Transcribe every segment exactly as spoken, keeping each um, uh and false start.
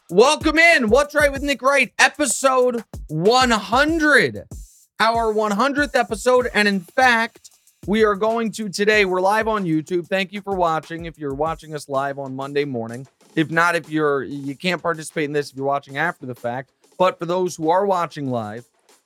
Welcome in. What's Right with Nick Wright, episode one hundred. Our one hundredth episode. And in fact, we are going to today, we're live on YouTube. Thank you for watching. If you're watching us live on Monday morning, if not, if you're, you can't participate in this if you're watching after the fact. But for those who are watching live,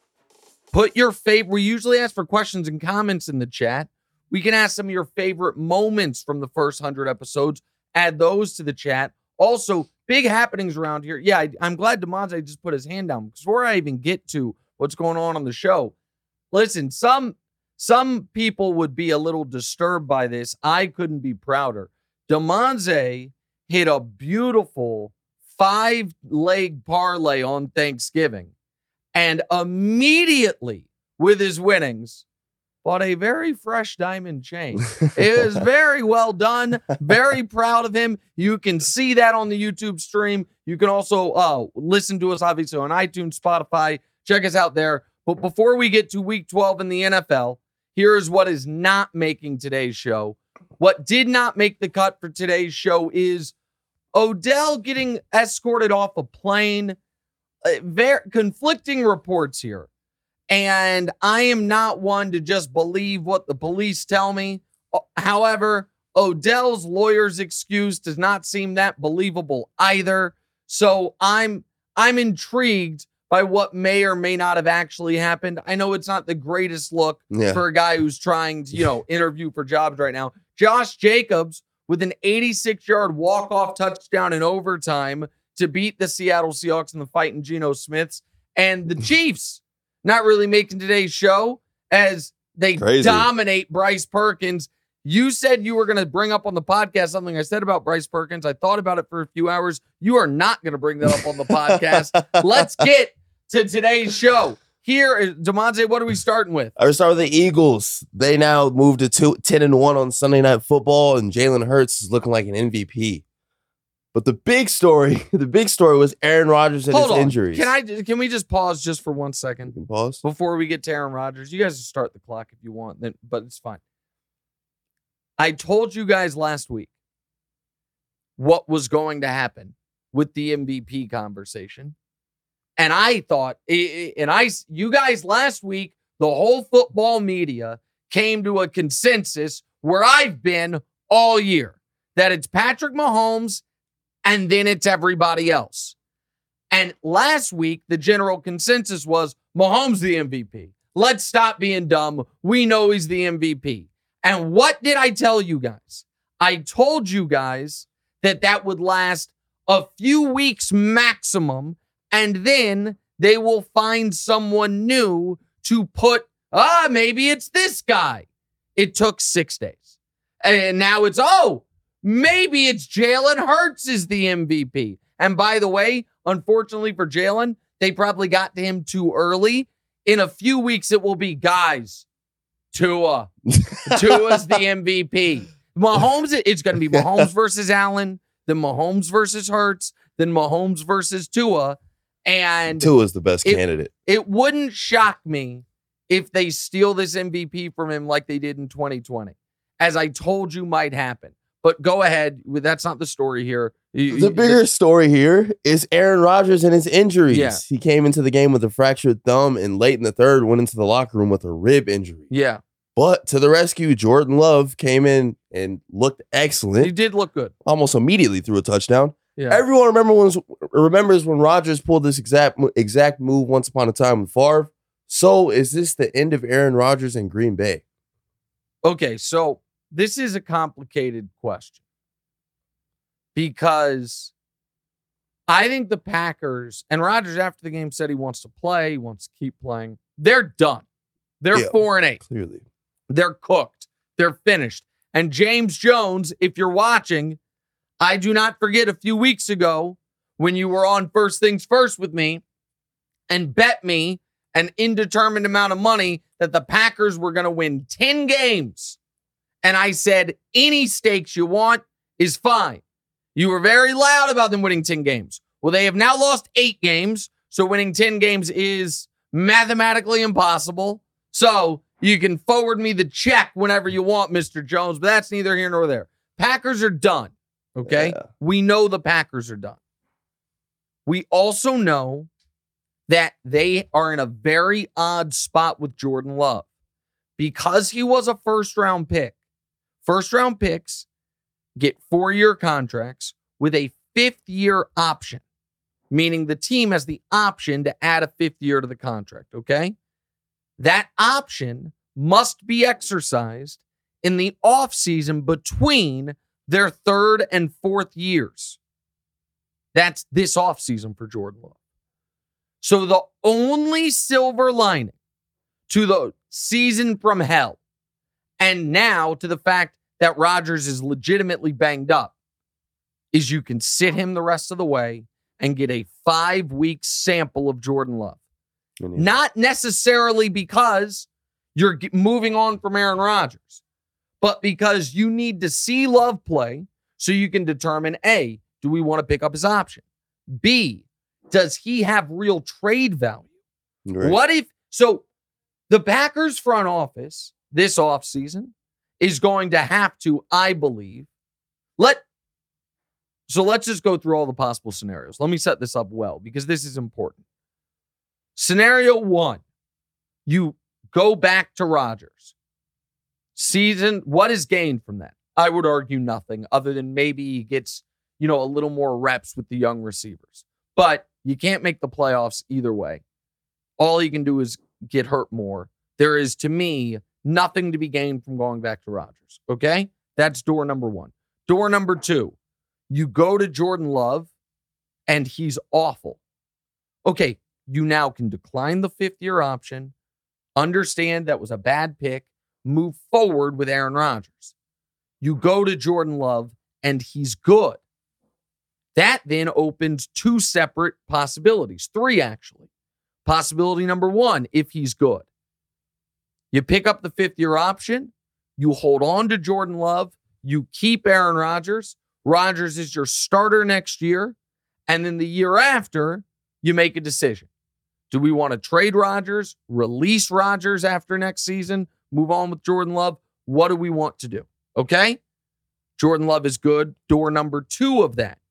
put your favorite, we usually ask for questions and comments in the chat. We can ask some of your favorite moments from the first one hundred episodes. Add those to the chat. Also, big happenings around here. Yeah, I, I'm glad Demonte just put his hand down because before I even get to what's going on on the show, listen, some some people would be a little disturbed by this. I couldn't be prouder. Demonte hit a beautiful five-leg parlay on Thanksgiving and immediately with his winnings bought a very fresh diamond chain. It was very well done. Very proud of him. You can see that on the YouTube stream. You can also uh, listen to us, obviously, on iTunes, Spotify. Check us out there. But before we get to week twelve in the N F L, here's what is not making today's show. What did not make the cut for today's show is Odell getting escorted off a plane. Uh, very conflicting reports here. And I am not one to just believe what the police tell me. However, Odell's lawyer's excuse does not seem that believable either. So I'm I'm intrigued by what may or may not have actually happened. I know it's not the greatest look yeah. for a guy who's trying to, you know, interview for jobs right now. Josh Jacobs with an eighty-six-yard walk-off touchdown in overtime to beat the Seattle Seahawks in the fight in Geno Smith's. And the Chiefs not really making today's show as they Crazy. dominate Bryce Perkins. You said you were going to bring up on the podcast something I said about Bryce Perkins. I thought about it for a few hours. You are not going to bring that up on the podcast. Let's get to today's show. Here is Demonte. What are we starting with? I would start with the Eagles. They now moved to two, ten and one on Sunday Night Football, and Jalen Hurts is looking like an M V P. But the big story, the big story was Aaron Rodgers and Hold his on. injuries. Can I? Can we just pause just for one second? You can pause before we get to Aaron Rodgers. You guys can start the clock if you want, then, but it's fine. I told you guys last week what was going to happen with the M V P conversation, and I thought, and I, you guys last week, the whole football media came to a consensus where I've been all year that it's Patrick Mahomes. And then it's everybody else. And last week, the general consensus was Mahomes the M V P. Let's stop being dumb. We know he's the M V P. And what did I tell you guys? I told you guys that that would last a few weeks maximum, and then they will find someone new to put, ah, maybe it's this guy. It took six days. And now it's, oh, maybe it's Jalen Hurts is the M V P. And by the way, unfortunately for Jalen, they probably got to him too early. In a few weeks, it will be, guys, Tua. Tua's the M V P. Mahomes, it's going to be Mahomes versus Allen, then Mahomes versus Hurts, then Mahomes versus Tua. And Tua's the best it, candidate. It wouldn't shock me if they steal this M V P from him like they did in twenty twenty, as I told you might happen. But go ahead. That's not the story here. The bigger story here is Aaron Rodgers and his injuries. Yeah. He came into the game with a fractured thumb and late in the third went into the locker room with a rib injury. Yeah. But to the rescue, Jordan Love came in and looked excellent. He did look good. Almost immediately threw a touchdown. Yeah. Everyone remember when, remembers when Rodgers pulled this exact, exact move once upon a time with Favre. So is this the end of Aaron Rodgers in Green Bay? Okay, so this is a complicated question because I think the Packers, and Rodgers after the game said he wants to play, he wants to keep playing. They're done. They're yeah, four and eight. Clearly. They're cooked. They're finished. And James Jones, if you're watching, I do not forget a few weeks ago when you were on First Things First with me and bet me an indeterminate amount of money that the Packers were going to win ten games. And I said, any stakes you want is fine. You were very loud about them winning ten games. Well, they have now lost eight games, so winning ten games is mathematically impossible. So you can forward me the check whenever you want, Mister Jones, but that's neither here nor there. Packers are done, okay? Yeah. We know the Packers are done. We also know that they are in a very odd spot with Jordan Love. Because he was a first-round pick, first-round picks get four-year contracts with a fifth-year option, meaning the team has the option to add a fifth year to the contract, okay? That option must be exercised in the offseason between their third and fourth years. That's this offseason for Jordan Love. So the only silver lining to the season from hell, and now to the fact that Rodgers is legitimately banged up, is you can sit him the rest of the way and get a five-week sample of Jordan Love. Mm-hmm. Not necessarily because you're moving on from Aaron Rodgers, but because you need to see Love play so you can determine, A, do we want to pick up his option? B, does he have real trade value? Right. What if, so the Packers front office this offseason is going to have to, I believe, let, so let's just go through all the possible scenarios. Let me set this up well because this is important. Scenario one, you go back to Rodgers. Season, what is gained from that? I would argue nothing other than maybe he gets, you know, a little more reps with the young receivers. But you can't make the playoffs either way. All he can do is get hurt more. There is, to me, nothing to be gained from going back to Rodgers. Okay? That's door number one. Door number two, you go to Jordan Love and he's awful. Okay, you now can decline the fifth year option, understand that was a bad pick, move forward with Aaron Rodgers. You go to Jordan Love and he's good. That then opens two separate possibilities, three actually. Possibility number one, if he's good, you pick up the fifth year option, you hold on to Jordan Love, you keep Aaron Rodgers. Rodgers is your starter next year. And then the year after, you make a decision. Do we want to trade Rodgers, release Rodgers after next season, move on with Jordan Love? What do we want to do? Okay? Jordan Love is good. Door number two of that.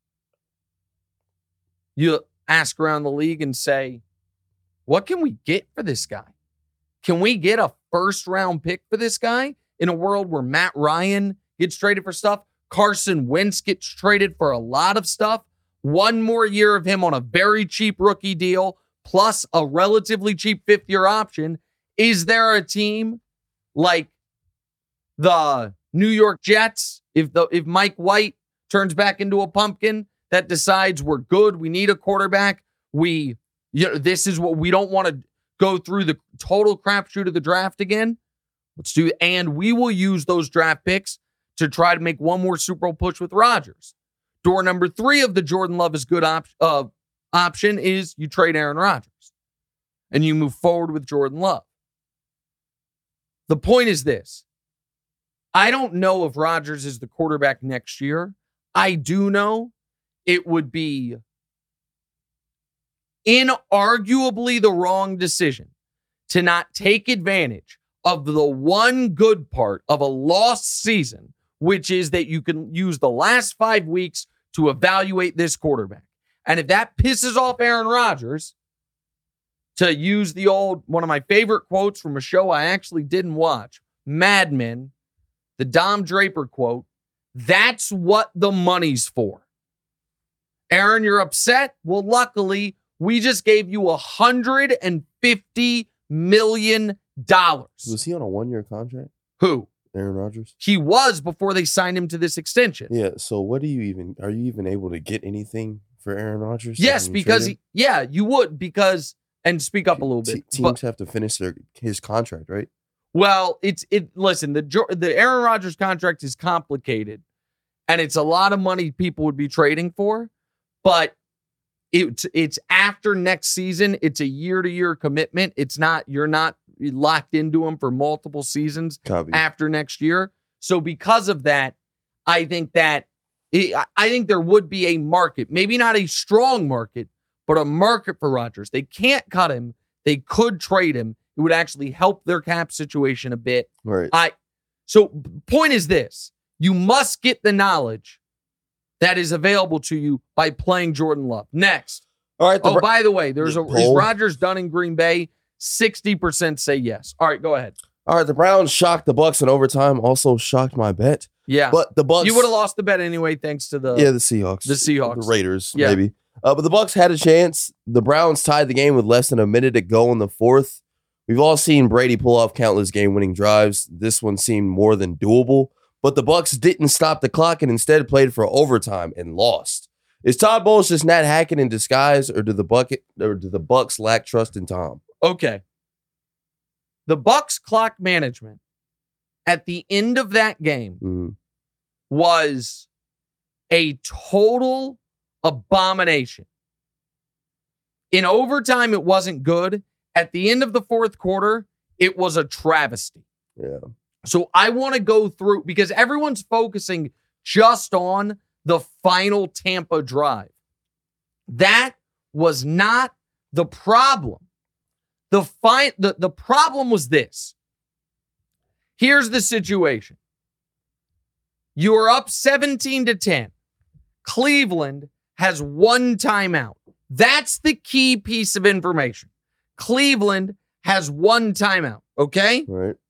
You ask around the league and say, what can we get for this guy? Can we get a first round pick for this guy in a world where Matt Ryan gets traded for stuff? Carson Wentz gets traded for a lot of stuff. One more year of him on a very cheap rookie deal, plus a relatively cheap fifth year option. Is there a team like the New York Jets, if the if Mike White turns back into a pumpkin, that decides we're good, we need a quarterback, we, you know, this is what we don't want to go through the total crapshoot of the draft again? Let's do, and we will use those draft picks to try to make one more Super Bowl push with Rodgers. Door number three of the Jordan Love is good op- uh, option is you trade Aaron Rodgers and you move forward with Jordan Love. The point is this. I don't know if Rodgers is the quarterback next year. I do know it would be inarguably the wrong decision to not take advantage of the one good part of a lost season, which is that you can use the last five weeks to evaluate this quarterback. And if that pisses off Aaron Rodgers, to use the old, one of my favorite quotes from a show I actually didn't watch, Mad Men, the Dom Draper quote, that's what the money's for. Aaron, you're upset? Well, luckily, we just gave you one hundred fifty million dollars. Was he on a one-year contract? Who? Aaron Rodgers? He was before they signed him to this extension. Yeah, so what do you even, are you even able to get anything for Aaron Rodgers? Yes, because, he, yeah, you would, because, and speak up a little bit. Teams but, have to finish their his contract, right? Well, it's, it. listen, the, the Aaron Rodgers contract is complicated, and it's a lot of money people would be trading for, but it's, it's after next season. It's a year-to-year commitment. It's not, you're not locked into him for multiple seasons Copy. After next year. So because of that, I think that it, I think there would be a market, maybe not a strong market, but a market for Rodgers. They can't cut him. They could trade him. It would actually help their cap situation a bit. Right. I. So point is this: you must get the knowledge that is available to you by playing Jordan Love. Next. All right. Oh, Bra- by the way, there's a, is poll. Rodgers done in Green Bay? sixty percent say yes. All right, go ahead. All right, the Browns shocked the Bucks in overtime. Also shocked my bet. Yeah. But the Bucks, You would have lost the bet anyway thanks to the yeah, the Seahawks. the Seahawks. The Raiders, Yeah. maybe. Uh, but the Bucks had a chance. The Browns tied the game with less than a minute to go in the fourth. We've all seen Brady pull off countless game-winning drives. This one seemed more than doable. But the Bucks didn't stop the clock and instead played for overtime and lost. Is Todd Bowles just Nat Hackett in disguise, or do the bucket or do the Bucks lack trust in Tom? Okay. The Bucks clock management at the end of that game Mm-hmm. was a total abomination. In overtime, it wasn't good. At the end of the fourth quarter, it was a travesty. Yeah. So I want to go through, because everyone's focusing just on the final Tampa drive. That was not the problem. The, fi- the, the problem was this. Here's the situation. You are up seventeen to ten. Cleveland has one timeout. That's the key piece of information. Cleveland has one timeout, okay? All right.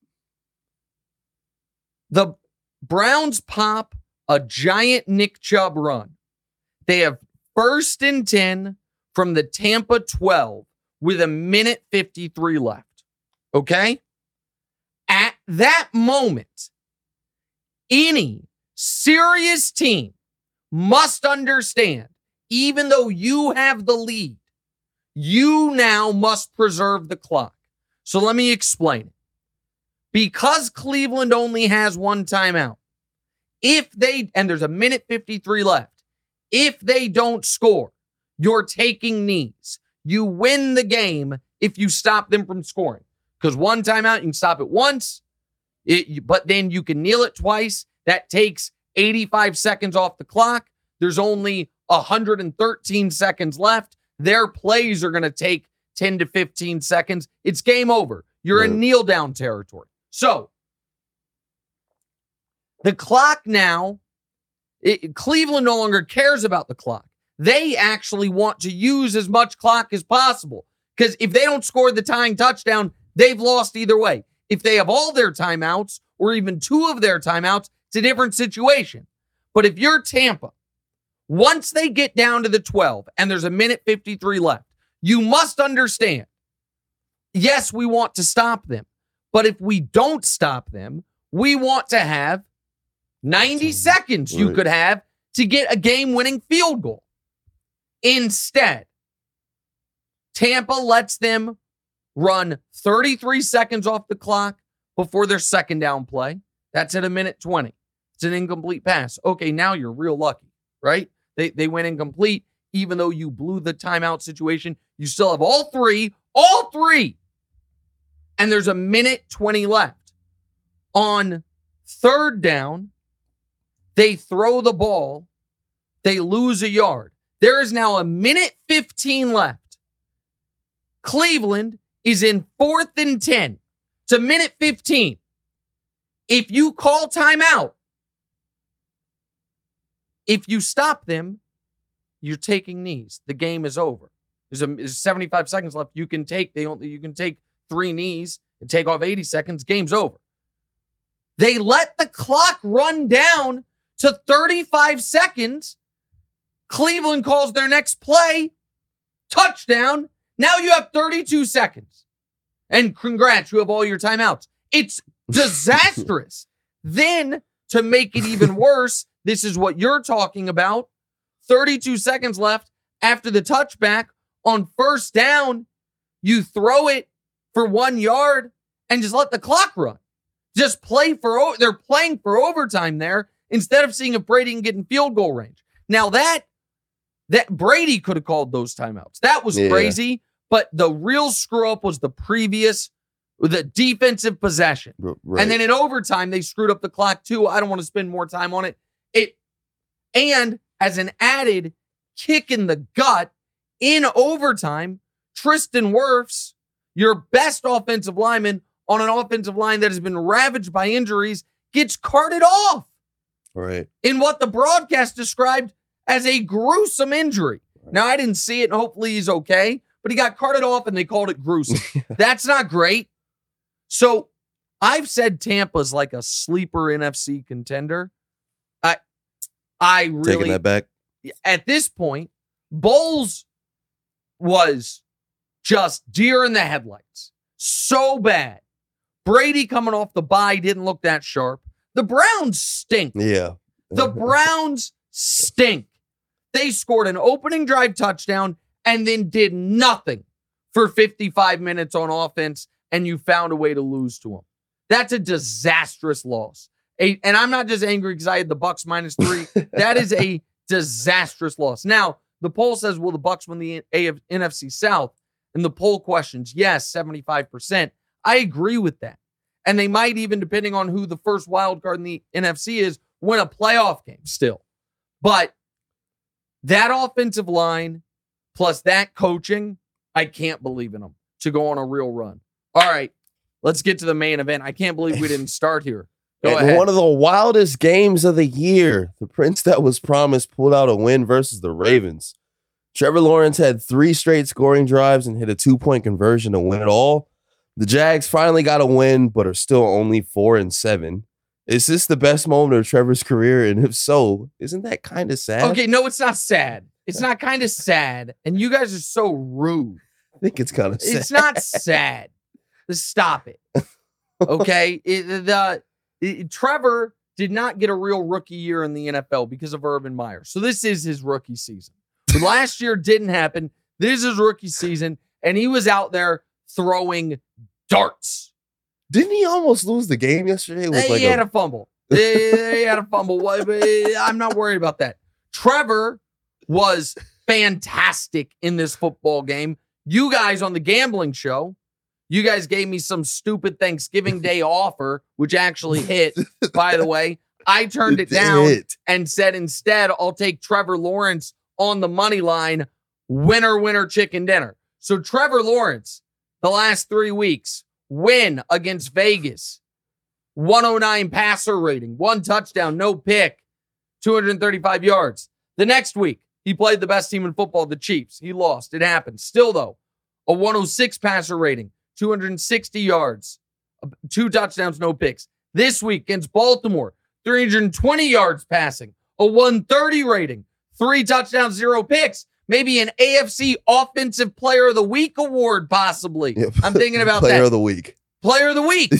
The Browns pop a giant Nick Chubb run. They have first and ten from the Tampa twelve with a minute fifty-three left, okay? At that moment, any serious team must understand, even though you have the lead, you now must preserve the clock. So let me explain it. Because Cleveland only has one timeout, if they, and there's a minute fifty-three left, if they don't score, you're taking knees. You win the game if you stop them from scoring. Because one timeout, you can stop it once, it, but then you can kneel it twice. That takes eighty-five seconds off the clock. There's only one hundred thirteen seconds left. Their plays are going to take ten to fifteen seconds. It's game over. You're Right. in kneel down territory. So the clock now, it, Cleveland no longer cares about the clock. They actually want to use as much clock as possible, because if they don't score the tying touchdown, they've lost either way. If they have all their timeouts or even two of their timeouts, it's a different situation. But if you're Tampa, once they get down to the twelve and there's a minute fifty-three left, you must understand, yes, we want to stop them. But if we don't stop them, we want to have ninety seconds you Right. could have to get a game-winning field goal. Instead, Tampa lets them run thirty-three seconds off the clock before their second down play. That's at a minute twenty. It's an incomplete pass. Okay, now you're real lucky, right? They, they went incomplete. Even though you blew the timeout situation, you still have all three, all three. And there's a minute twenty left. On third down, they throw the ball. They lose a yard. There is now a minute fifteen left. Cleveland is in fourth and ten. It's a minute fifteen. If you call timeout, if you stop them, you're taking knees. The game is over. There's, a, there's seventy-five seconds left. You can take they only you can take three knees and take off eighty seconds. Game's over. They let the clock run down to thirty-five seconds. Cleveland calls their next play. Touchdown. Now you have thirty-two seconds. And congrats, you have all your timeouts. It's disastrous. Then, to make it even worse, this is what you're talking about. thirty-two seconds left after the touchback. On first down, you throw it for one yard and just let the clock run. Just play for, they're playing for overtime there instead of seeing if Brady can get in field goal range. Now that, that Brady could have called those timeouts. That was Yeah. crazy. But the real screw up was the previous, the defensive possession. Right. And then in overtime, they screwed up the clock too. I don't want to spend more time on it. It, and as an added kick in the gut, in overtime, Tristan Wirfs, your best offensive lineman on an offensive line that has been ravaged by injuries, gets carted off Right. in what the broadcast described as a gruesome injury. Now, I didn't see it, and hopefully he's okay, but he got carted off, and they called it gruesome. That's not great. So I've said Tampa's like a sleeper N F C contender. I, I really... Taking that back? At this point, Bowles was just deer in the headlights. So bad. Brady coming off the bye didn't look that sharp. The Browns stink. Yeah. The Browns stink. They scored an opening drive touchdown and then did nothing for fifty-five minutes on offense, and you found a way to lose to them. That's a disastrous loss. A, and I'm not just angry because I had the Bucks minus three. That is a disastrous loss. Now, the poll says, will the Bucks win the A F- N F C South? And the poll questions, yes, seventy-five percent. I agree with that. And they might even, depending on who the first wild card in the N F C is, win a playoff game still. But that offensive line plus that coaching, I can't believe in them to go on a real run. All right, let's get to the main event. I can't believe we didn't start here. Go and ahead. One of the wildest games of the year. The Prince that was promised pulled out a win versus the Ravens. Trevor Lawrence had three straight scoring drives and hit a two-point conversion to win it all. The Jags finally got a win, but are still only four and seven. Is this the best moment of Trevor's career? And if so, isn't that kind of sad? Okay, no, it's not sad. It's not kind of sad. And you guys are so rude. I think it's kind of sad. It's not sad. Just stop it. Okay? It, the, it, Trevor did not get a real rookie year in the N F L because of Urban Meyer. So this is his rookie season. But last year didn't happen. This is rookie season, and he was out there throwing darts. Didn't he almost lose the game yesterday? With He like had a- a fumble. He had a fumble. What- but I'm not worried about that. Trevor was fantastic in this football game. You guys on the gambling show, you guys gave me some stupid Thanksgiving Day offer, which actually hit, by the way. I turned it It down hit. and said instead, I'll take Trevor Lawrence on the money line, winner, winner, chicken dinner. So Trevor Lawrence, the last three weeks, win against Vegas, one oh nine passer rating, one touchdown, no pick, two hundred thirty-five yards. The next week, he played the best team in football, the Chiefs. He lost. It happened. Still, though, a one oh six passer rating, two hundred sixty yards, two touchdowns, no picks. This week against Baltimore, three hundred twenty yards passing, a one thirty rating, three touchdowns, zero picks. Maybe an A F C Offensive Player of the Week award, possibly. Yep. I'm thinking about Player that. of the week. Player of the Week.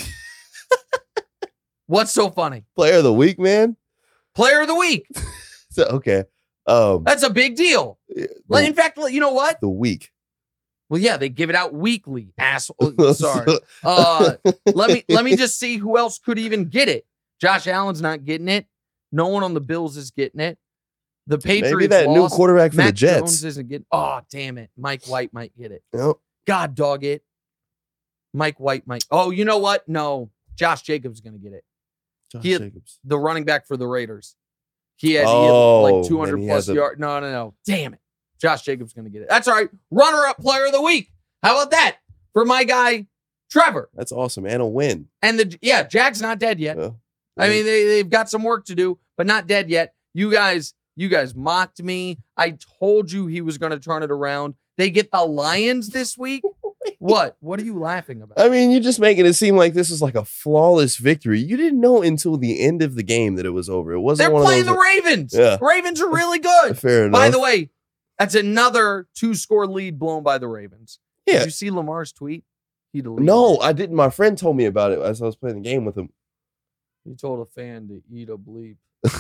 What's so funny? Player of the week, man. Player of the Week. So, okay. Um, That's a big deal. the, In fact, you know what? the week. Well, yeah, they give it out weekly. Asshole. Sorry. Uh, let me let me just see who else could even get it. Josh Allen's not getting it. No one on the Bills is getting it. The Patriots Maybe that lost. new quarterback for Matt the Jets. Jones isn't getting. Oh, damn it! Mike White might get it. Yep. God dog it. Mike White might. Oh, you know what? No, Josh Jacobs is going to get it. Josh He had- Jacobs. The running back for the Raiders. He had, Oh, he had like two and hundred he plus has a- yards. No, no, no. Damn it. Josh Jacobs going to get it. That's all right. Runner-up player of the week. How about that for my guy, Trevor? That's awesome. And a win. And the yeah, Jack's not dead yet. Yeah. I mean, they, they've got some work to do, but not dead yet. You guys, you guys mocked me. I told you he was going to turn it around. They get the Lions this week. What? What are you laughing about? I mean, you're just making it seem like this was like a flawless victory. You didn't know until the end of the game that it was over. It wasn't They're one playing of the those. Ravens. Yeah. Ravens are really good. Fair enough. By the way, that's another two-score lead blown by the Ravens. Yeah. Did you see Lamar's tweet? He deleted No, it. I didn't. My friend told me about it as I was playing the game with him. He told a fan to eat a bleep.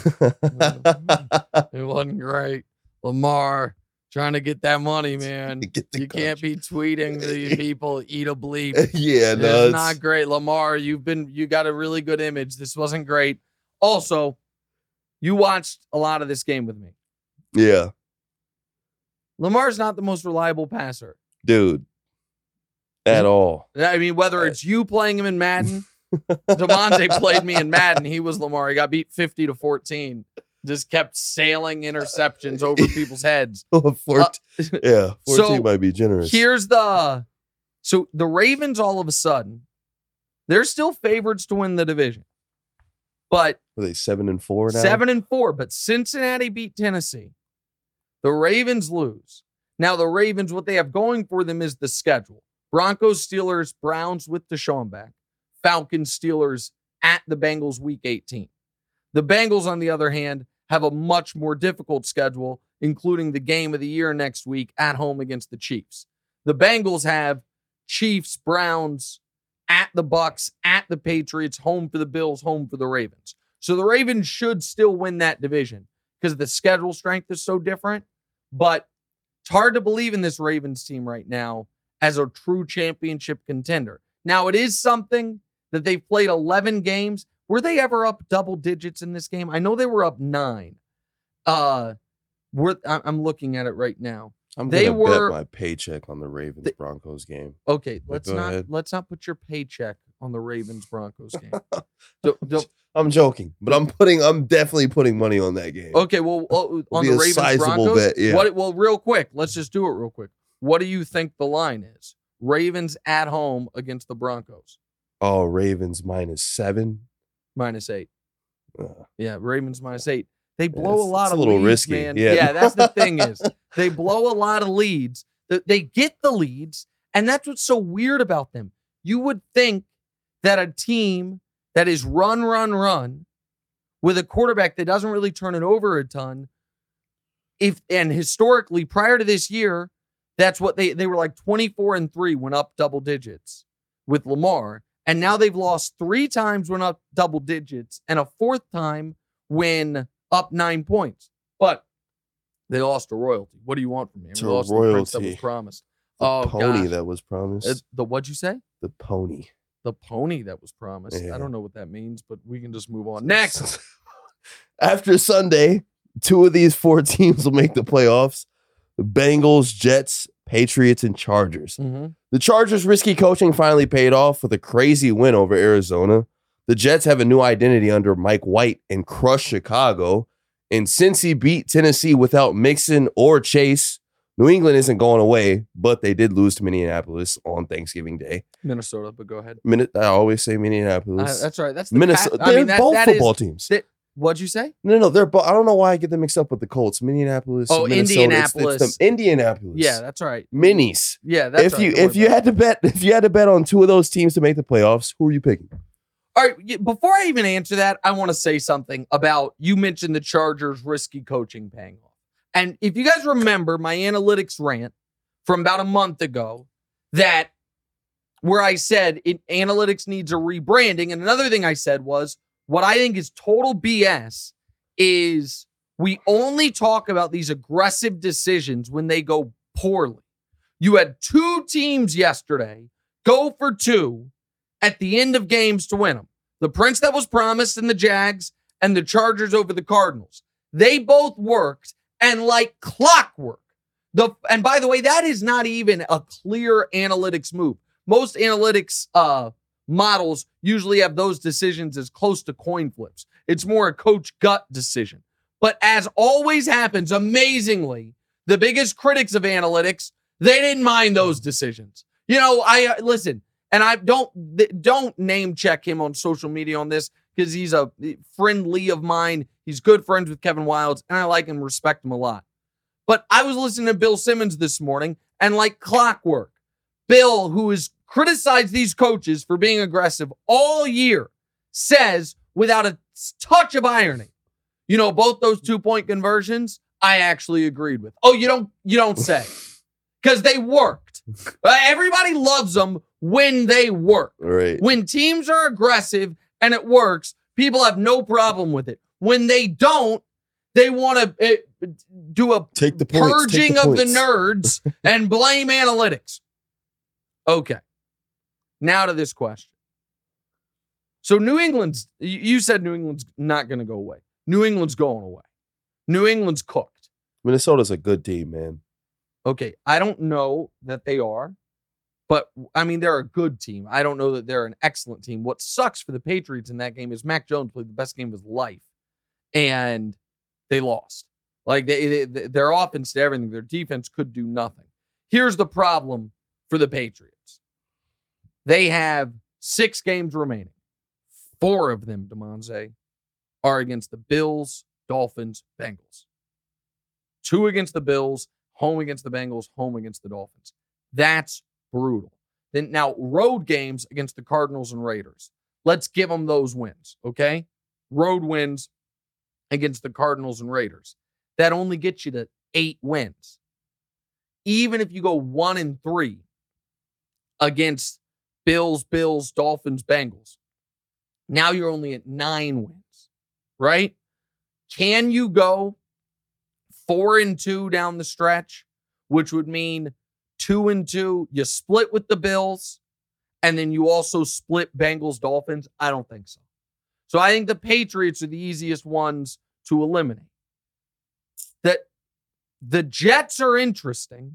It wasn't great. Lamar trying to get that money, man. Get the You can't be tweeting the people eat a bleep. yeah, no, It's it's not great. Lamar, you've been you got a really good image. This wasn't great. Also, you watched a lot of this game with me. yeah, Lamar's not the most reliable passer. dude, at all. I mean, whether it's you playing him in Madden, Devontae played me in Madden. He was Lamar. He got beat fifty to fourteen. Just kept sailing interceptions over people's heads. Fourt- Uh, yeah, fourteen so, might be generous. Here's the so the Ravens all of a sudden, they're still favorites to win the division. But Are they seven and four now? seven and four, but Cincinnati beat Tennessee. The Ravens lose. Now, the Ravens, what they have going for them is the schedule. Broncos, Steelers, Browns with Deshaun back. Falcons, Steelers at the Bengals week eighteen. The Bengals, on the other hand, have a much more difficult schedule, including the game of the year next week at home against the Chiefs. The Bengals have Chiefs, Browns, at the Bucks, at the Patriots, home for the Bills, home for the Ravens. So the Ravens should still win that division because the schedule strength is so different. But it's hard to believe in this Ravens team right now as a true championship contender. Now, it is something that they've played eleven games. Were they ever up double digits in this game? I know they were up nine. Uh, we're, I'm looking at it right now. I'm they gonna were, bet my paycheck on the Ravens they, Broncos game. Okay, let's not ahead. let's not put your paycheck on the Ravens Broncos game. do, do, I'm joking, but I'm putting. I'm definitely putting money on that game. Okay, well, uh, on the Ravens Broncos. Bet, yeah. What? Well, real quick, let's just do it real quick. What do you think the line is? Ravens at home against the Broncos. Oh, Ravens minus seven, minus eight. Uh, yeah, Ravens minus eight. They blow yeah, a lot it's of a little leads, risky. man. Yeah. yeah, that's the thing is they blow a lot of leads. They get the leads, and that's what's so weird about them. You would think that a team that is run, run, run with a quarterback that doesn't really turn it over a ton, if and historically prior to this year, that's what they they were like twenty-four and three when up double digits with Lamar, and now they've lost three times when up double digits and a fourth time when up nine points. But they lost to royalty. What do you want from me? To We lost royalty. the prince that was promised. the oh, pony gosh. that was promised. Uh, the what'd you say? the pony. The pony that was promised. Yeah. I don't know what that means, but we can just move on. Next. After Sunday, two of these four teams will make the playoffs. The Bengals, Jets, Patriots, and Chargers. Mm-hmm. The Chargers' risky coaching finally paid off with a crazy win over Arizona. The Jets have a new identity under Mike White and crushed Chicago. And since he beat Tennessee without Mixon or Chase, New England isn't going away, but they did lose to Minneapolis on Thanksgiving Day. Minnesota, but go ahead. Min- I always say Uh, Minneapolis. that's right. That's the Minnesota. Pat- They're I mean, that, both that football is, teams. that- what'd you say? No, no, they're. Bo- I don't know why I get them mixed up with the Colts. Minneapolis. Oh, Minnesota. It's- Indianapolis. It's, them. Indianapolis. Yeah, that's right. Minis. Yeah, that's if right. you Don't if worry you about had to bet if you had to bet on two of those teams to make the playoffs, who are you picking? All right, y- before I even answer that, I want to say something about, you mentioned the Chargers' risky coaching paying off. And if you guys remember my analytics rant from about a month ago, that where I said it, analytics needs a rebranding. And another thing I said was, what I think is total B S is we only talk about these aggressive decisions when they go poorly. You had two teams yesterday go for two at the end of games to win them. The Prince that was promised in the Jags and the Chargers over the Cardinals. They both worked, and like clockwork. The and by the way, that is not even a clear analytics move. Most analytics uh, models usually have those decisions as close to coin flips. It's more a coach gut decision. But as always happens, amazingly, the biggest critics of analytics, they didn't mind those decisions. You know, I uh, listen. And I don't don't name check him on social media on this because he's a friendly of mine. He's good friends with Kevin Wildes, and I like and respect him a lot. But I was listening to Bill Simmons this morning, and like clockwork, Bill, who has criticized these coaches for being aggressive all year, says without a touch of irony, you know, both those two-point conversions, I actually agreed with. Oh, you don't you don't say. Because they worked. Uh, everybody loves them when they work. Right. When teams are aggressive and it works, people have no problem with it. When they don't, they want to uh, do a Take the points, purging take the of the points. nerds and blame analytics. Okay. Now to this question. So New England's, you said New England's not going to go away. New England's going away. New England's cooked. Minnesota's a good team, man. Okay, I don't know that they are, but I mean, they're a good team. I don't know that they're an excellent team. What sucks for the Patriots in that game is Mac Jones played the best game of his life, and they lost. Like, they, they, their offense did everything. Their defense could do nothing. Here's the problem for the Patriots. They have six games remaining. Four of them, DeMonze, are against the Bills, Dolphins, Bengals. two against the Bills, home against the Bengals, home against the Dolphins. That's brutal. Then now road games against the Cardinals and Raiders. Let's give them those wins, okay? Road wins against the Cardinals and Raiders. That only gets you to eight wins. Even if you go one and three against Bills, Bills, Dolphins, Bengals, now you're only at nine wins, right? Can you go four and two down the stretch, which would mean two and two, you split with the Bills, and then you also split Bengals, Dolphins? I don't think so. So I think the Patriots are the easiest ones to eliminate. That the Jets are interesting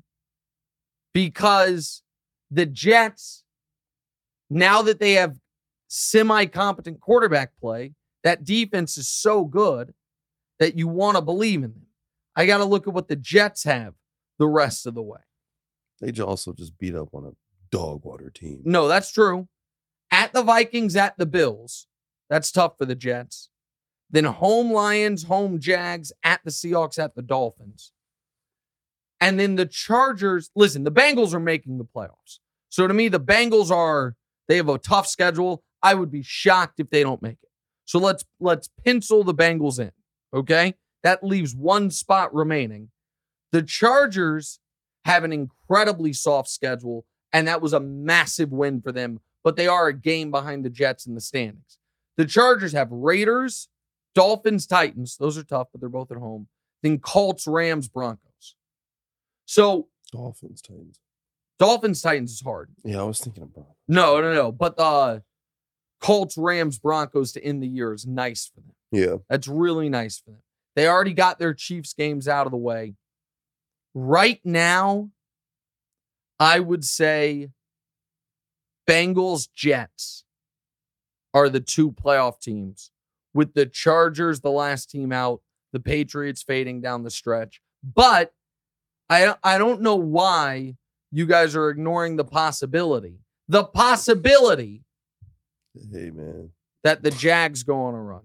because the Jets, now that they have semi-competent quarterback play, that defense is so good that you want to believe in them. I got to look at what the Jets have the rest of the way. They also just beat up on a dog water team. No, that's true. At the Vikings, at the Bills. That's tough for the Jets. Then home Lions, home Jags, at the Seahawks, at the Dolphins. And then the Chargers. Listen, the Bengals are making the playoffs. So to me, the Bengals are, they have a tough schedule. I would be shocked if they don't make it. So let's let's pencil the Bengals in, okay? That leaves one spot remaining. The Chargers have an incredibly soft schedule, and that was a massive win for them, but they are a game behind the Jets in the standings. The Chargers have Raiders, Dolphins, Titans. Those are tough, but they're both at home. Then Colts, Rams, Broncos. So Dolphins, Titans. Dolphins, Titans is hard. Yeah, I was thinking about it. No, no, no. But the Colts, Rams, Broncos to end the year is nice for them. Yeah. That's really nice for them. They already got their Chiefs games out of the way. Right now, I would say Bengals, Jets are the two playoff teams, with the Chargers, the last team out, the Patriots fading down the stretch. But I, I don't know why you guys are ignoring the possibility. The possibility Hey, man. that the Jags go on a run.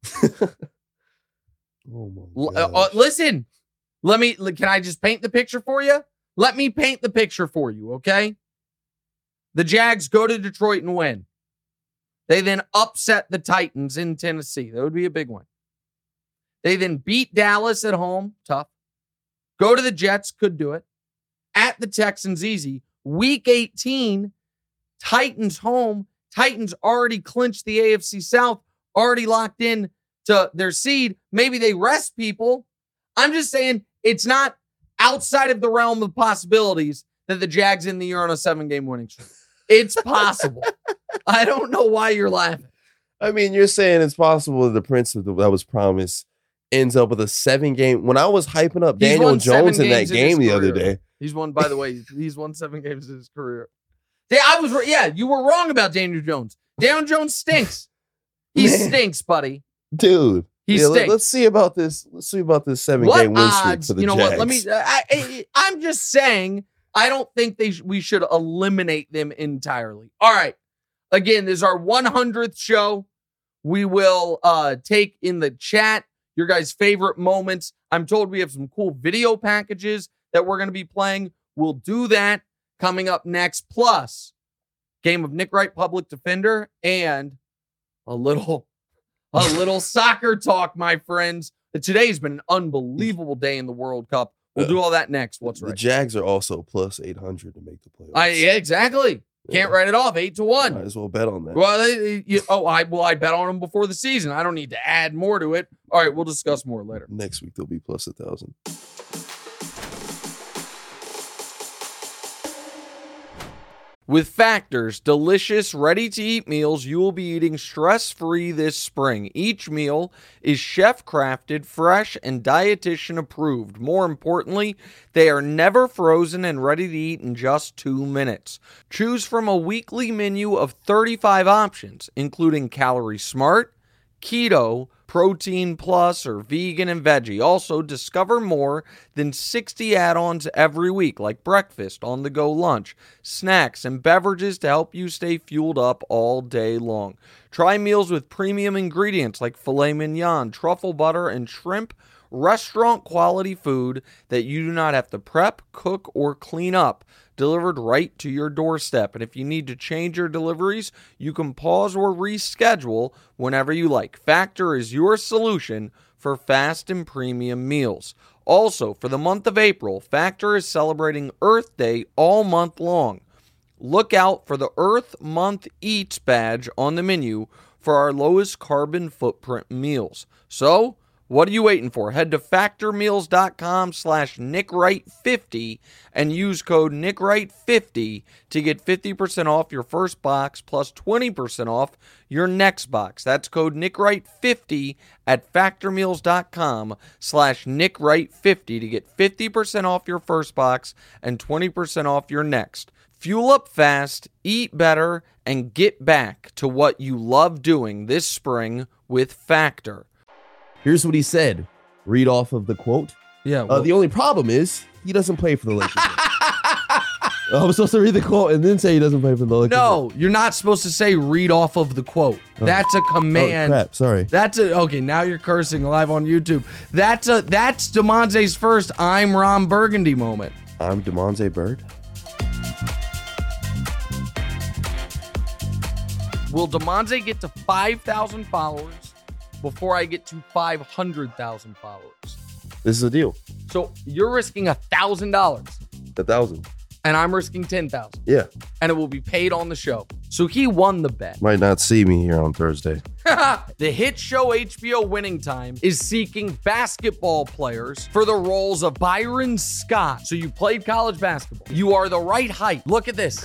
Oh, my L- gosh. uh, listen, let me, can I just paint the picture for you? Let me paint the picture for you, okay? The Jags go to Detroit and win. They then upset the Titans in Tennessee. That would be a big one. They then beat Dallas at home. Tough. Go to the Jets. Could do it. At the Texans, easy. Week eighteen, Titans home. Titans already clinched the A F C South. Already locked in to their seed. Maybe they rest people. I'm just saying it's not outside of the realm of possibilities that the Jags end the year on a seven-game winning streak. It's possible. I don't know why you're laughing. I mean, you're saying it's possible that the prince that was promised ends up with a seven-game. When I was hyping up He's Daniel won seven Jones in that games in game his the other career. day. He's won, by the way, he's won seven games in his career. Yeah, I was, yeah, you were wrong about Daniel Jones. Daniel Jones stinks. He Man. stinks, buddy. Dude. He yeah, stinks. let, us see about this. Let's see about this seven What game win streak odds? for the You know Jags. what? Let me. I, I, I'm just saying. I don't think they sh- we should eliminate them entirely. All right. Again, this is our one hundredth show. We will uh, take in the chat your guys' favorite moments. I'm told we have some cool video packages that we're going to be playing. We'll do that coming up next. Plus, game of Nick Wright Public Defender and a little. A little soccer talk, my friends. Today's been an unbelievable day in the World Cup. We'll do all that next. What's The right? Jags are also plus eight hundred to make the playoffs. I, yeah, exactly. Can't Yeah. write it off. Eight to one. Might as well bet on that. Well, they, you, oh, I well, I bet on them before the season. I don't need to add more to it. All right, we'll discuss more later. Next week, they'll be plus a thousand. With Factors, delicious, ready-to-eat meals you will be eating stress-free this spring. Each meal is chef-crafted, fresh, and dietitian-approved. More importantly, they are never frozen and ready to eat in just two minutes. Choose from a weekly menu of thirty-five options, including Calorie Smart, Keto, Protein Plus, or Vegan and Veggie. Also, discover more than sixty add-ons every week, like breakfast, on-the-go lunch, snacks, and beverages to help you stay fueled up all day long. Try meals with premium ingredients like filet mignon, truffle butter, and shrimp restaurant quality food that you do not have to prep, cook, or clean up, delivered right to your doorstep. And if you need to change your deliveries, you can pause or reschedule whenever you like. Factor is your solution for fast and premium meals. Also, for the month of April, Factor is celebrating Earth Day all month long. Look out for the Earth Month Eats badge on the menu for our lowest carbon footprint meals. So, what are you waiting for? Head to factormeals.com slash nickwright50 and use code nickwright fifty to get fifty percent off your first box plus twenty percent off your next box. That's code nickwright fifty at factormeals.com slash nickwright50 to get fifty percent off your first box and twenty percent off your next. Fuel up fast, eat better, and get back to what you love doing this spring with Factor. Here's what he said. Read off of the quote. Yeah. Uh, the only problem is he doesn't play for the Lakers. I was supposed to read the quote and then say he doesn't play for the Lakers. No, you're not supposed to say read off of the quote. Oh. That's a command. Oh, crap. Sorry. That's a okay. Now you're cursing live on YouTube. That's a that's DeMonte's first I'm Ron Burgundy moment. I'm DeMonte Bird. Will DeMonte get to five thousand followers before I get to five hundred thousand followers? This is a deal. So you're risking one thousand dollars. A thousand. And I'm risking ten thousand dollars. Yeah. And it will be paid on the show. So he won the bet. Might not see me here on Thursday. The hit show H B O Winning Time is seeking basketball players for the roles of Byron Scott. So you played college basketball. You are the right height. Look at this.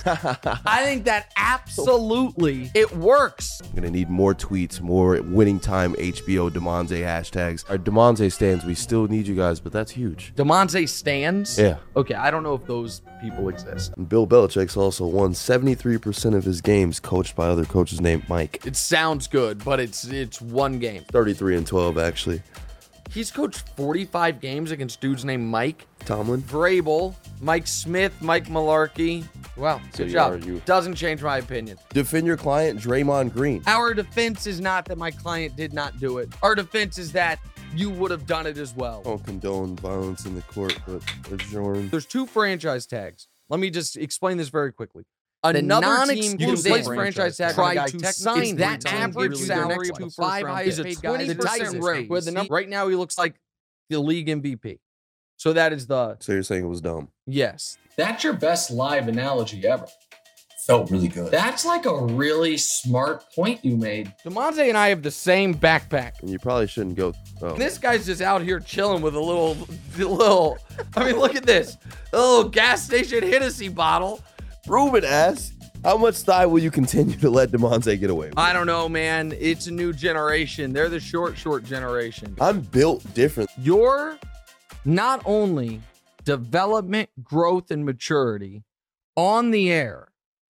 I think that absolutely it works. I'm going to need more tweets, more Winning Time H B O DeMonte hashtags. Our DeMonte stands, we still need you guys, but that's huge. DeMonte stands? Yeah. Okay, I don't know if those people exist. And Bill Belichick's also won seventy-three percent of his games coached by other coaches named Mike. It sounds good, but it's it's one game. thirty-three and twelve, actually. He's coached forty-five games against dudes named Mike Tomlin. Vrabel, Mike Smith, Mike Malarkey. Wow, good you job. are, you- Doesn't change my opinion. Defend your client, Draymond Green. Our defense is not that my client did not do it. Our defense is that you would have done it as well. I don't condone violence in the court, but adjourn. There's two franchise tags. Let me just explain this very quickly. The Another team who non-exclusive plays franchise tag tried tried to to sign sign that three times, average gives you salary their of next five one. highest Is a paid guys. twenty The percent Titans raise. with the number right now he looks like the league M V P. So that is the So you're saying it was dumb? yes. That's your best live analogy ever. Felt really good. That's like a really smart point you made. DeMonte and I have the same backpack. And you probably shouldn't go. Oh. This guy's just out here chilling with a little, the little. I mean, look at this, a little gas station Hennessy bottle. Ruben asks, how much thigh will you continue to let DeMonte get away with? I don't know, man. It's a new generation. They're the short, short generation. I'm built different. Your not only development, growth, and maturity on the air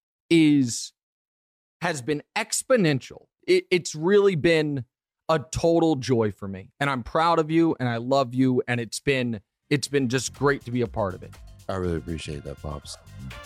is has been exponential. It, it's really been a total joy for me, and I'm proud of you, and I love you, and it's been it's been just great to be a part of it. I really appreciate that, Pops.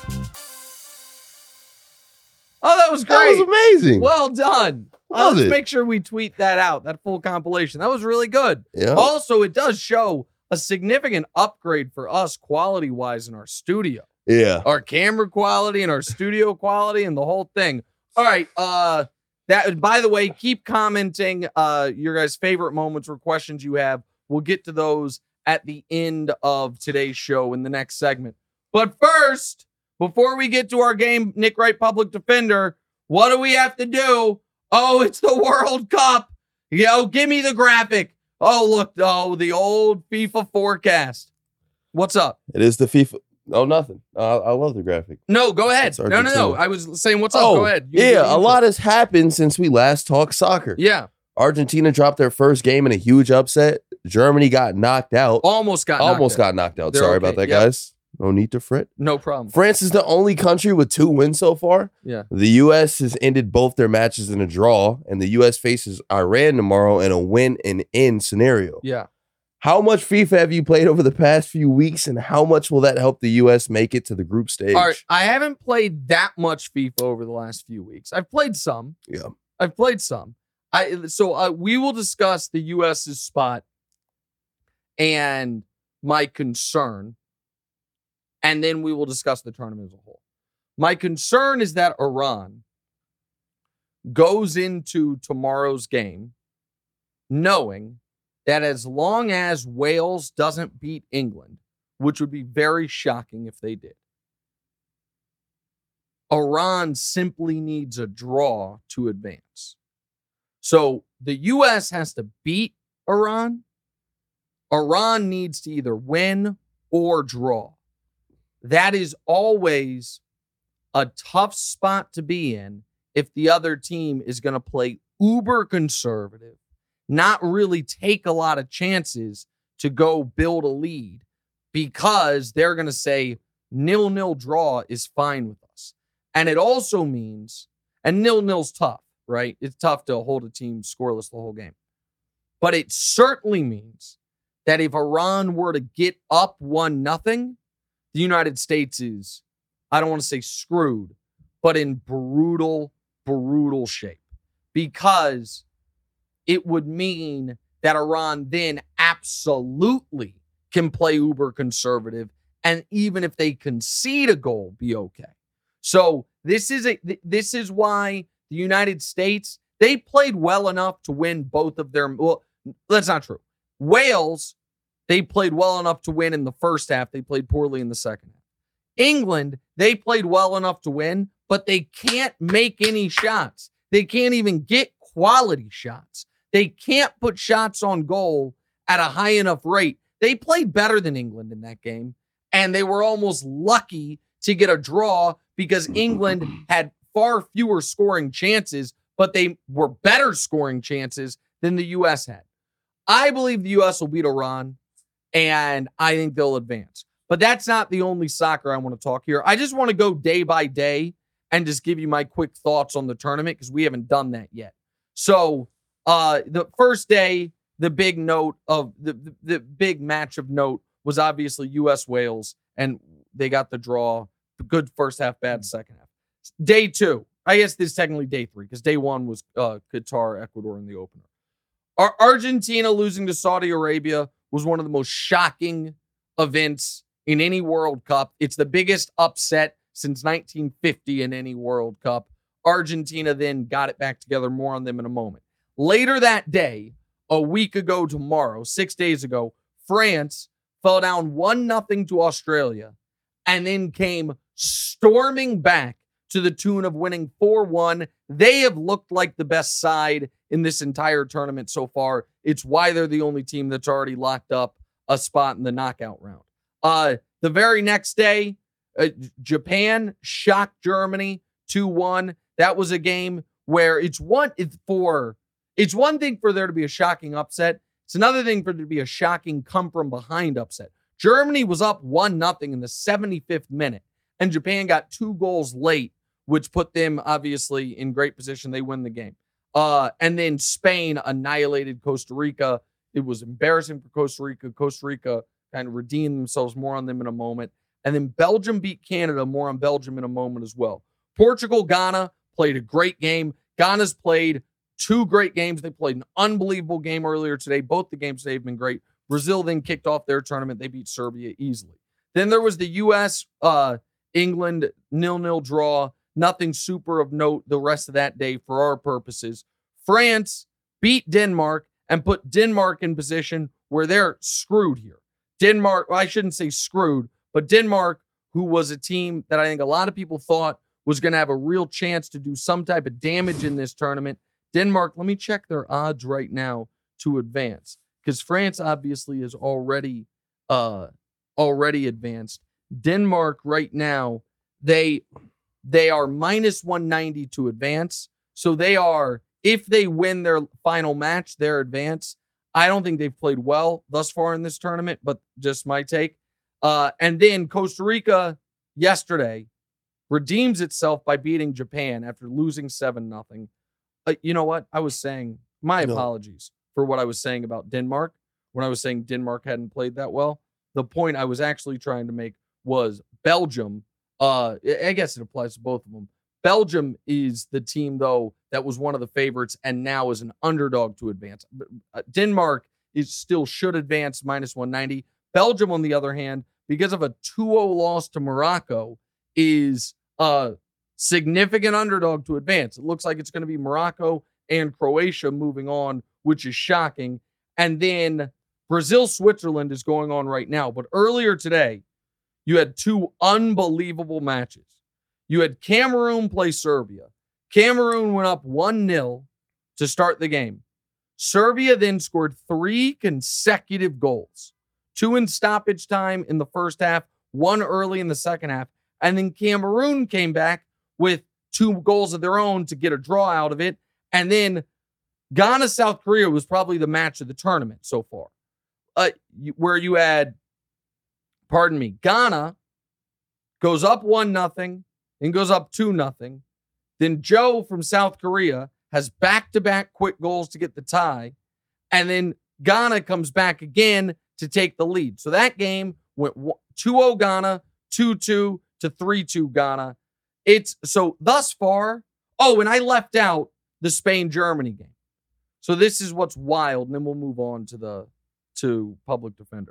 Oh, that was great. That was amazing. Well done. Uh, Love let's it. make sure we tweet that out, that full compilation. That was really good. Yeah. Also, it does show a significant upgrade for us quality-wise in our studio. Yeah. Our camera quality and our studio quality and the whole thing. All right. Uh, that. By the way, keep commenting uh, your guys' favorite moments or questions you have. We'll get to those at the end of today's show in the next segment. But first, before we get to our game, Nick Wright Public Defender, what do we have to do? Oh, it's the World Cup. Yo, give me the graphic. Oh, look. Oh, the old FIFA forecast. What's up? It is the FIFA. Oh, nothing. Uh, I love the graphic. No, go ahead. It's No, no, no. Argentina. I was saying, what's up? Oh, Go ahead. You- you- yeah. A you- lot has happened since we last talked soccer. Yeah. Argentina dropped their first game in a huge upset. Germany got knocked out. Almost got knocked Almost out. got knocked out. They're Sorry okay. about that, Yep. guys. No need to fret. No problem. France is the only country with two wins so far. Yeah. The U S has ended both their matches in a draw, and the U S faces Iran tomorrow in a win and in scenario. Yeah. How much FIFA have you played over the past few weeks, and how much will that help the U S make it to the group stage? All right. I haven't played that much FIFA over the last few weeks. I've played some. Yeah. I've played some. I so uh, we will discuss the U S's spot and my concern, and then we will discuss the tournament as a whole. My concern is that Iran goes into tomorrow's game knowing that as long as Wales doesn't beat England, which would be very shocking if they did, Iran simply needs a draw to advance. So the U S has to beat Iran. Iran needs to either win or draw. That is always a tough spot to be in if the other team is going to play uber conservative, not really take a lot of chances to go build a lead, because they're going to say nil-nil draw is fine with us. And it also means, and nil-nil's tough, right? It's tough to hold a team scoreless the whole game. But it certainly means that if Iran were to get up one nothing, the United States is, I don't want to say screwed, but in brutal, brutal shape. Because it would mean that Iran then absolutely can play uber conservative, and even if they concede a goal, be okay. So this is a this is why the United States, they played well enough to win both of their, well, that's not true. Wales, they played well enough to win in the first half. They played poorly in the second half. England, they played well enough to win, but they can't make any shots. They can't even get quality shots. They can't put shots on goal at a high enough rate. They played better than England in that game, and they were almost lucky to get a draw because England had far fewer scoring chances, but they were better scoring chances than the U S had. I believe the U S will beat Iran, and I think they'll advance. But that's not the only soccer I want to talk here. I just want to go day by day and just give you my quick thoughts on the tournament, because we haven't done that yet. So uh, the first day, the big note of the, the, the big match of note was obviously U S Wales, and they got the draw. Good first half, bad second half. Day two, I guess this is technically day three, because day one was uh, Qatar, Ecuador in the opener. Ar- Argentina losing to Saudi Arabia was one of the most shocking events in any World Cup. It's the biggest upset since nineteen fifty in any World Cup. Argentina then got it back together. More on them in a moment. Later that day, a week ago tomorrow, six days ago, France fell down one nothing to Australia and then came storming back to the tune of winning four one. They have looked like the best side in this entire tournament so far. It's why they're the only team that's already locked up a spot in the knockout round. Uh, the very next day, uh, Japan shocked Germany two one. That was a game where it's one it's for it's one thing for there to be a shocking upset. It's another thing for there to be a shocking come from behind upset. Germany was up one nothing in the seventy-fifth minute, and Japan got two goals late, which put them obviously in great position. They win the game. Uh, and then Spain annihilated Costa Rica. It was embarrassing for Costa Rica. Costa Rica kind of redeemed themselves. More on them in a moment. And then Belgium beat Canada. More on Belgium in a moment as well. Portugal, Ghana played a great game. Ghana's played two great games. They played an unbelievable game earlier today. Both the games today have been great. Brazil then kicked off their tournament. They beat Serbia easily. Then there was the U S uh, England nil-nil draw. Nothing super of note the rest of that day for our purposes. France beat Denmark and put Denmark in position where they're screwed here. Denmark, well, I shouldn't say screwed, but Denmark, who was a team that I think a lot of people thought was going to have a real chance to do some type of damage in this tournament. Denmark, let me check their odds right now to advance, because France obviously is already uh, already advanced. Denmark right now, they they are minus one ninety to advance. So they are, if they win their final match, they're advanced. I don't think they've played well thus far in this tournament, but just my take. Uh, and then Costa Rica yesterday redeems itself by beating Japan after losing seven nothing. Uh, you know what? I was saying, my No. apologies for what I was saying about Denmark when I was saying Denmark hadn't played that well. The point I was actually trying to make was Belgium. Uh, I guess it applies to both of them. Belgium is the team, though, that was one of the favorites and now is an underdog to advance. Denmark is still should advance minus one ninety. Belgium, on the other hand, because of a two oh loss to Morocco, is a significant underdog to advance. It looks like it's going to be Morocco and Croatia moving on, which is shocking. And then Brazil, Switzerland is going on right now. But earlier today, you had two unbelievable matches. You had Cameroon play Serbia. Cameroon went up one nil to start the game. Serbia then scored three consecutive goals. Two in stoppage time in the first half, one early in the second half. And then Cameroon came back with two goals of their own to get a draw out of it. And then Ghana, South Korea was probably the match of the tournament so far. Uh, where you had, pardon me, Ghana goes up one nothing and goes up two nothing. Then Joe from South Korea has back-to-back quick goals to get the tie. And then Ghana comes back again to take the lead. So that game went two oh Ghana, two two to three two Ghana. It's so thus far. Oh, and I left out the Spain-Germany game. So this is what's wild, and then we'll move on to the to Public Defender.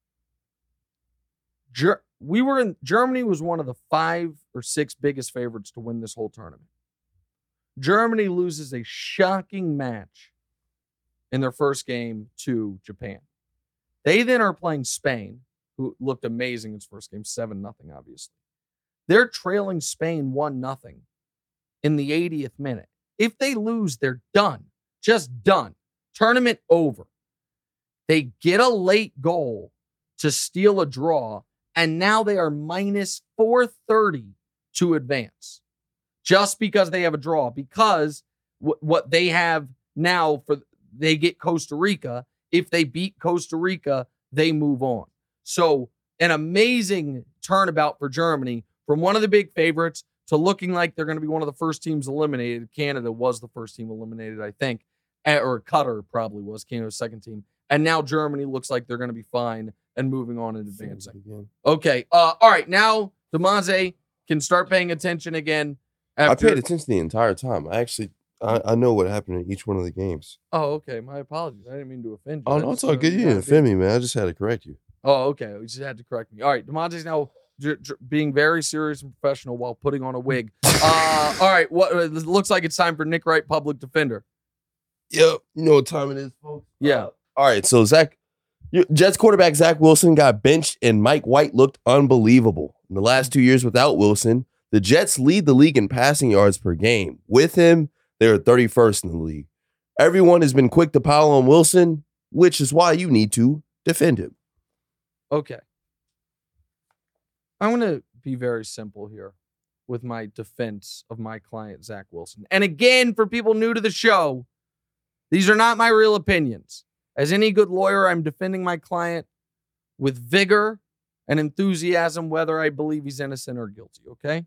Ger- we were in Germany was one of the five or six biggest favorites to win this whole tournament. Germany loses a shocking match in their first game to Japan. They then are playing Spain, who looked amazing in its first game, seven nothing, obviously. They're trailing Spain one nothing in the eightieth minute. If they lose, they're done. Just done. Tournament over. They get a late goal to steal a draw, and now they are minus four thirty to advance. Just because they have a draw. Because w- what they have now, for they get Costa Rica. If they beat Costa Rica, they move on. So an amazing turnabout for Germany from one of the big favorites to looking like they're going to be one of the first teams eliminated. Canada was the first team eliminated, I think. Or Qatar probably was Canada's second team. And now Germany looks like they're going to be fine and moving on and advancing. Okay. Uh, all right. Now Demaze can start paying attention again. After... I paid attention the entire time. I actually, I, I know what happened in each one of the games. Oh, okay. My apologies. I didn't mean to offend you. Oh, no, it's all good. You didn't offend me, man. I just had to correct you. Oh, okay. You just had to correct me. All right. Demaze's now j- j- being very serious and professional while putting on a wig. uh, all right. What it looks like it's time for Nick Wright, Public Defender. Yep. You know what time it is, folks? Yeah. Uh, all right. So, Zach, Jets quarterback Zach Wilson got benched, and Mike White looked unbelievable. In the last two years without Wilson, the Jets lead the league in passing yards per game. With him, they're thirty-first in the league. Everyone has been quick to pile on Wilson, which is why you need to defend him. Okay. I'm going to be very simple here with my defense of my client, Zach Wilson. And again, for people new to the show, these are not my real opinions. As any good lawyer, I'm defending my client with vigor and enthusiasm, whether I believe he's innocent or guilty, okay?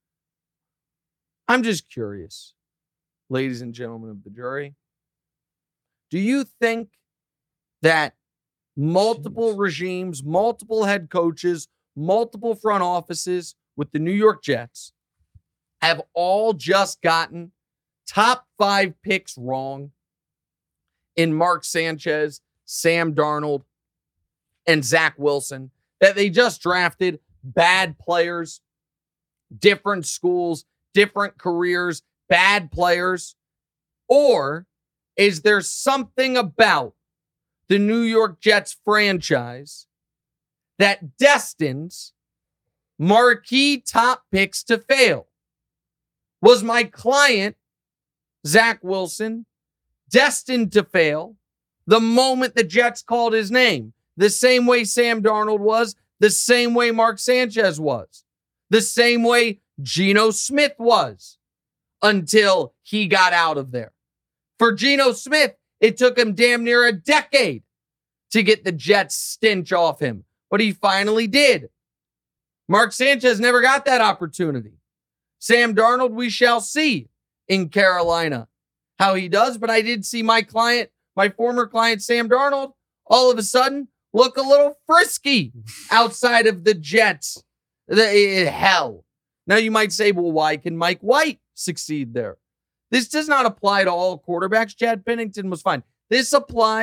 I'm just curious, ladies and gentlemen of the jury. Do you think that multiple Jeez. regimes, multiple head coaches, multiple front offices with the New York Jets have all just gotten top five picks wrong in Mark Sanchez, Sam Darnold, and Zach Wilson? That they just drafted bad players, different schools, different careers, bad players? Or is there something about the New York Jets franchise that destines marquee top picks to fail? Was my client, Zach Wilson, destined to fail the moment the Jets called his name? The same way Sam Darnold was, the same way Mark Sanchez was, the same way Geno Smith was, until he got out of there. For Geno Smith, it took him damn near a decade to get the Jets stench off him, but he finally did. Mark Sanchez never got that opportunity. Sam Darnold, we shall see in Carolina how he does, but I did see my client, my former client, Sam Darnold, all of a sudden look a little frisky outside of the Jets. The, uh, hell. Now you might say, well, why can Mike White succeed there? This does not apply to all quarterbacks. Chad Pennington was fine. This applies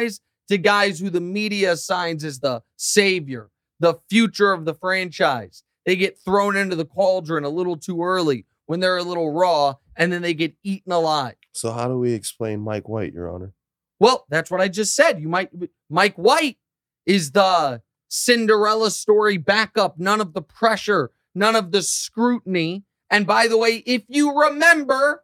to guys who the media assigns as the savior, the future of the franchise. They get thrown into the cauldron a little too early when they're a little raw, and then they get eaten alive. So how do we explain Mike White, Your Honor? Well, that's what I just said. You might Mike White is the Cinderella story backup, none of the pressure, none of the scrutiny. And by the way, if you remember,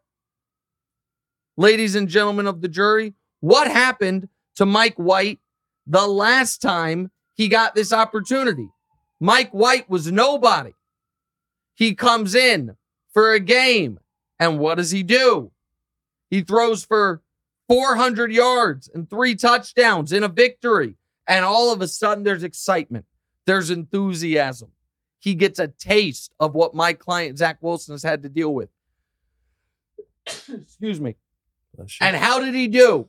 ladies and gentlemen of the jury, what happened to Mike White the last time he got this opportunity? Mike White was nobody. He comes in for a game, and what does he do? He throws for four hundred yards and three touchdowns in a victory. And all of a sudden, there's excitement. There's enthusiasm. He gets a taste of what my client, Zach Wilson, has had to deal with. Excuse me. And how did he do?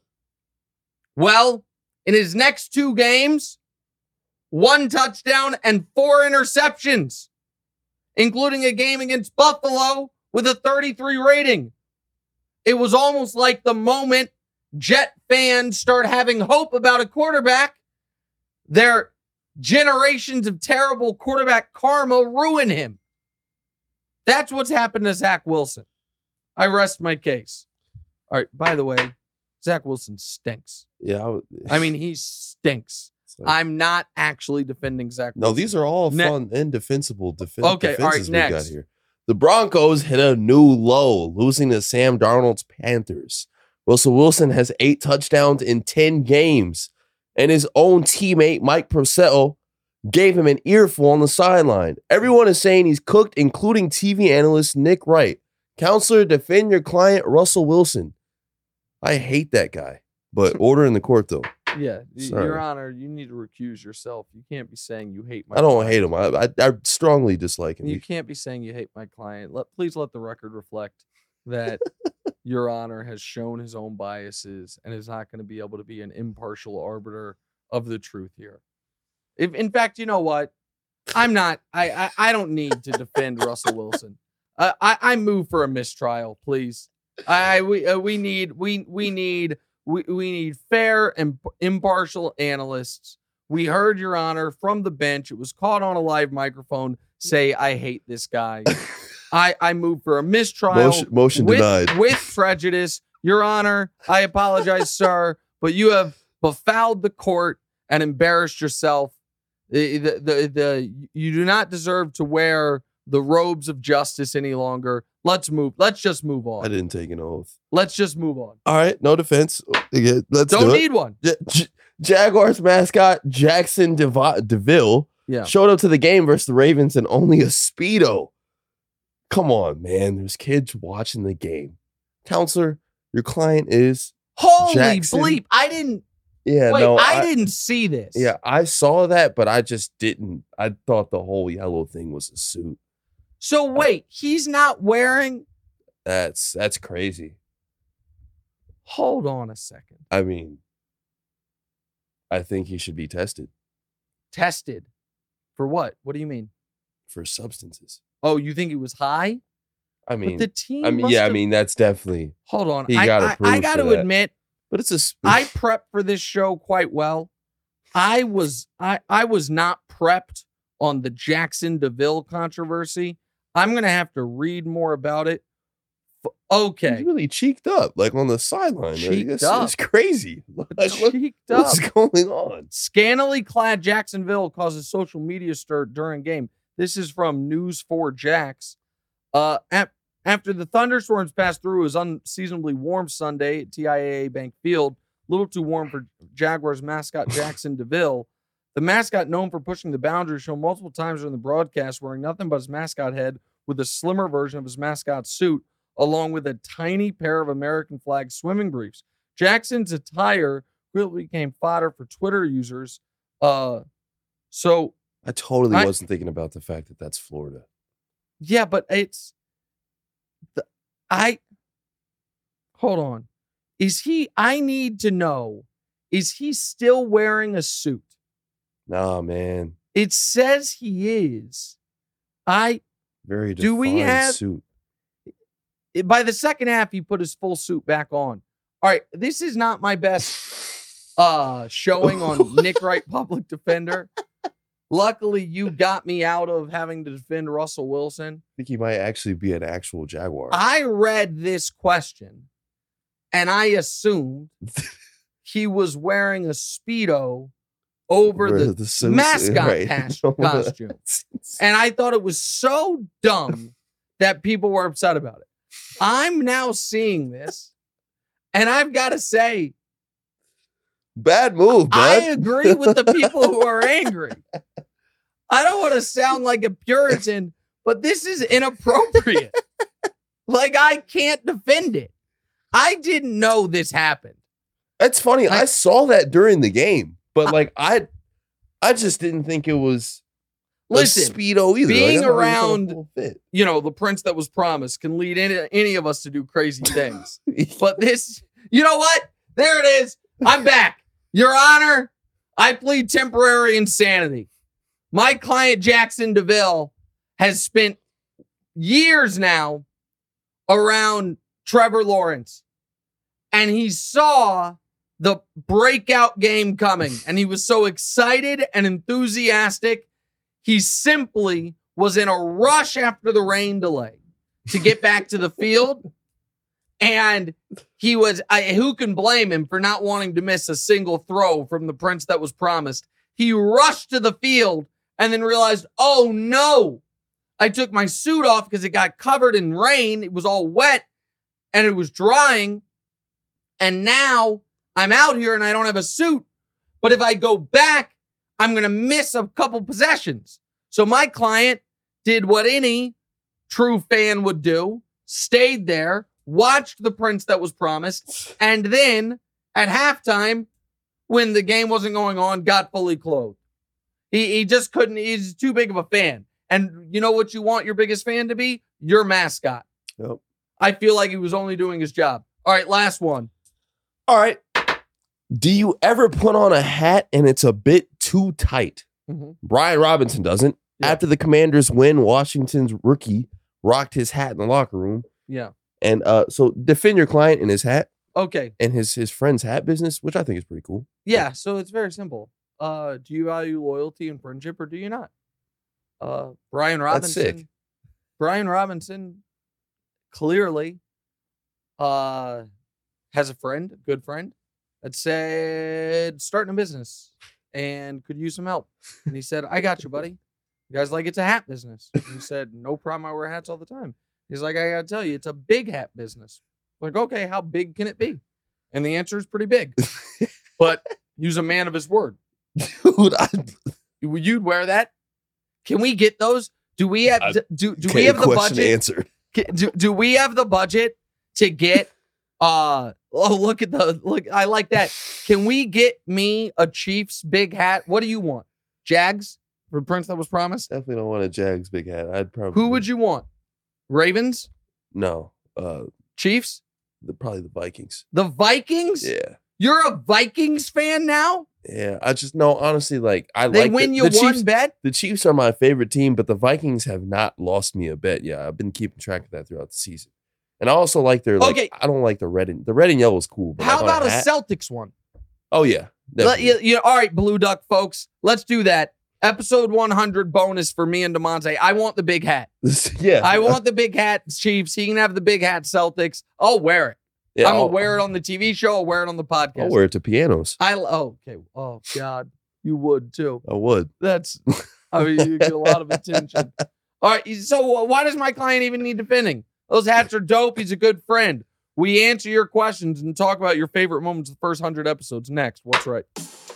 Well, in his next two games, one touchdown and four interceptions, including a game against Buffalo with a thirty-three rating. It was almost like the moment Jet fans start having hope about a quarterback, their generations of terrible quarterback karma ruin him. That's what's happened to Zach Wilson. I rest my case. All right, by the way, Zach Wilson stinks. Yeah. I, would, I mean, he stinks. like, I'm not actually defending Zach no, Wilson. these are all Ne- fun and defensible defen- Okay, all right, defenses we got next. here. The Broncos hit a new low, losing to Sam Darnold's Panthers. Russell Wilson has eight touchdowns in ten games, and his own teammate, Mike Purcell, gave him an earful on the sideline. Everyone is saying he's cooked, including T V analyst Nick Wright. Counselor, defend your client, Russell Wilson. I hate that guy, but order in the court, though. Yeah, y- Sorry. Your Honor, you need to recuse yourself. You can't be saying you hate my I don't client. hate him. I, I, I strongly dislike him. You can't be saying you hate my client. Let, please let the record reflect that Your Honor has shown his own biases and is not going to be able to be an impartial arbiter of the truth here. If, in fact, you know what? I'm not. I I, I don't need to defend Russell Wilson. Uh, I I move for a mistrial, please. I we uh, we need we we need we we need fair and impartial analysts. We heard Your Honor from the bench. It was caught on a live microphone. Say I hate this guy. I I move for a mistrial. Motion, motion with, denied. with prejudice. Your Honor, I apologize, sir, but you have befouled the court and embarrassed yourself. The, the, the, the, you do not deserve to wear the robes of justice any longer. Let's move. Let's just move I on. didn't take an oath. Let's just move on. All right, no defense. Yeah, let's Don't do it. need one. Ja- J- Jaguars mascot Jackson Dev- DeVille Yeah. showed up to the game versus the Ravens in only a Speedo. Come on, man. There's kids watching the game. Counselor, your client is Holy Jackson. bleep. I didn't. yeah, wait, no, I, didn't see this. Yeah, I saw that, but I just didn't. I thought the whole yellow thing was a suit. So wait, he's not wearing. That's that's crazy. Hold on a second. I mean, I think he should be tested Tested. For what? What do you mean? for substances. Oh, you think he was high? I mean, but the team I mean, must yeah, I have- mean that's definitely. Hold on. he I, got I, I approved got for to that. admit, But it's a. sp- I prepped for this show quite well. I was I I was not prepped on the Jackson DeVille controversy. I'm gonna have to read more about it. F- Okay, He's really cheeked up, like on the sideline. Like, Cheeked it's, up. it's crazy. Like, what- cheeked up. what's going on? Scantily clad Jacksonville causes social media stir during game. This is from News four Jax. Uh, ap- after the thunderstorms passed through, it was unseasonably warm Sunday at T I A A Bank Field. A little too warm for Jaguars mascot Jackson DeVille. The mascot, known for pushing the boundaries, shown multiple times during the broadcast wearing nothing but his mascot head with a slimmer version of his mascot suit, along with a tiny pair of American flag swimming briefs. Jackson's attire quickly became fodder for Twitter users. Uh, so, I totally I- wasn't thinking about the fact that that's Florida. yeah, but it's... The, I... Hold on. Is he... I need to know, is he still wearing a suit? Nah, man. It says he is. I... Very Do we defined have- suit. By the second half, he put his full suit back on. All right, this is not my best. uh, showing on Nick Wright Public Defender. Luckily, you got me out of having to defend Russell Wilson. I think he might actually be an actual Jaguar. I read this question, and I assumed he was wearing a Speedo over Over the, the suits, mascot right. cas- costume. And I thought it was so dumb that people were upset about it. I'm now seeing this, and I've got to say, Bad move, I bud. agree with the people who are angry. I don't want to sound like a Puritan, but this is inappropriate. Like, I can't defend it. I didn't know this happened. That's funny. I, I- saw that during the game, but like I, I just didn't think it was Listen, a Speedo either. being Like, I thought it was around- a full fit. you know, the prince that was promised can lead any, any of us to do crazy things. But this, you know what? There it is. I'm back. Your Honor, I plead temporary insanity. My client, Jackson DeVille, has spent years now around Trevor Lawrence, and he saw the breakout game coming, and he was so excited and enthusiastic. He simply was in a rush after the rain delay to get back to the field. And he was, I, who can blame him for not wanting to miss a single throw from the prince that was promised? He rushed to the field and then realized, oh no, I took my suit off because it got covered in rain. It was all wet and it was drying. And now I'm out here and I don't have a suit. But if I go back, I'm going to miss a couple possessions. So my client did what any true fan would do, stayed there, watched the prince that was promised, and then at halftime, when the game wasn't going on, got fully clothed. He, he just couldn't, he's too big of a fan. And you know what you want your biggest fan to be? Your mascot. Yep. I feel like he was only doing his job. All right, last one. All right. Do you ever put on a hat and it's a bit too tight? Mm-hmm. Brian Robinson doesn't. Yeah. After the Commanders win, Washington's rookie rocked his hat in the locker room. Yeah. And uh, so defend your client in his hat Okay. and his his friend's hat business, which I think is pretty cool. Yeah, so it's very simple. Uh, do you value loyalty and friendship or do you not? Uh, Brian That's Robinson. sick. Brian Robinson clearly uh, has a friend, a good friend, that said, starting a business and could use some help. And he said, I got you, buddy. You guys like it's a hat business. And he said, no problem. I wear hats all the time. He's like, I gotta tell you, it's a big hat business. Like, okay, how big can it be? And the answer is pretty big. But he was a man of his word. Dude, I You'd wear that? Can we get those? Do we have I- do do okay, we have the question budget? answered. Ca- Do, do we have the budget to get uh oh look at the look I like that. Can we get me a Chiefs big hat? What do you want? Jags for Prince that was promised? Definitely don't want a Jags big hat. I'd probably Who would you want? Ravens? No, uh, Chiefs? the, probably the Vikings. The Vikings? Yeah, You're a Vikings fan now? yeah. I just no, honestly, like I They like win the, you the one Chiefs. bet? The Chiefs are my favorite team, but the Vikings have not lost me a bet. Yeah, I've been keeping track of that throughout the season. And I also like their like. Okay. I don't like the red and the red and yellow is cool. But How like on about a hat- Celtics one? Oh yeah, Let, definitely. you, you, all right, Blue Duck folks, let's do that. Episode one hundred bonus for me and DeMonte. I want the big hat. yeah. I want the big hat, Chiefs. He can have the big hat, Celtics. I'll wear it. Yeah, I'm I'll, gonna wear it on the T V show. I'll wear it on the podcast. I'll wear it to pianos. I oh okay. Oh God, you would too. I would. That's I mean you get a lot of attention. All right. So why does my client even need defending? Those hats are dope. He's a good friend. We answer your questions and talk about your favorite moments of the first hundred episodes next. What's right?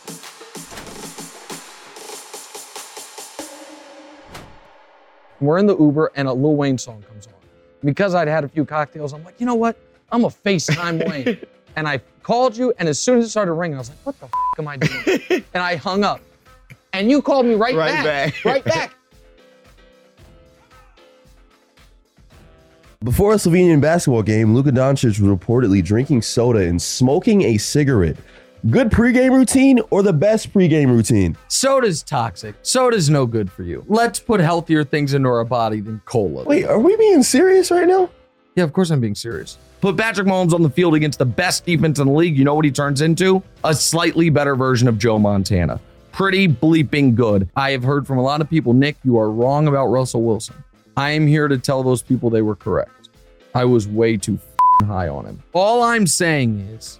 We're in the Uber and a Lil Wayne song comes on. Because I'd had a few cocktails, I'm like, you know what? I'm a FaceTime Wayne. And I called you, and as soon as it started ringing, I was like, what the f- am I doing? And I hung up. And you called me right, Right back. back. Right back. Before a Slovenian basketball game, Luka Doncic was reportedly drinking soda and smoking a cigarette. Good pregame routine or the best pregame routine? Soda's toxic. Soda's no good for you. Let's put healthier things into our body than cola. Wait, are we being serious right now? Yeah, of course I'm being serious. Put Patrick Mahomes on the field against the best defense in the league. You know what he turns into? A slightly better version of Joe Montana. Pretty bleeping good. I have heard from a lot of people, Nick, you are wrong about Russell Wilson. I am here to tell those people they were correct. I was way too f***ing high on him. All I'm saying is,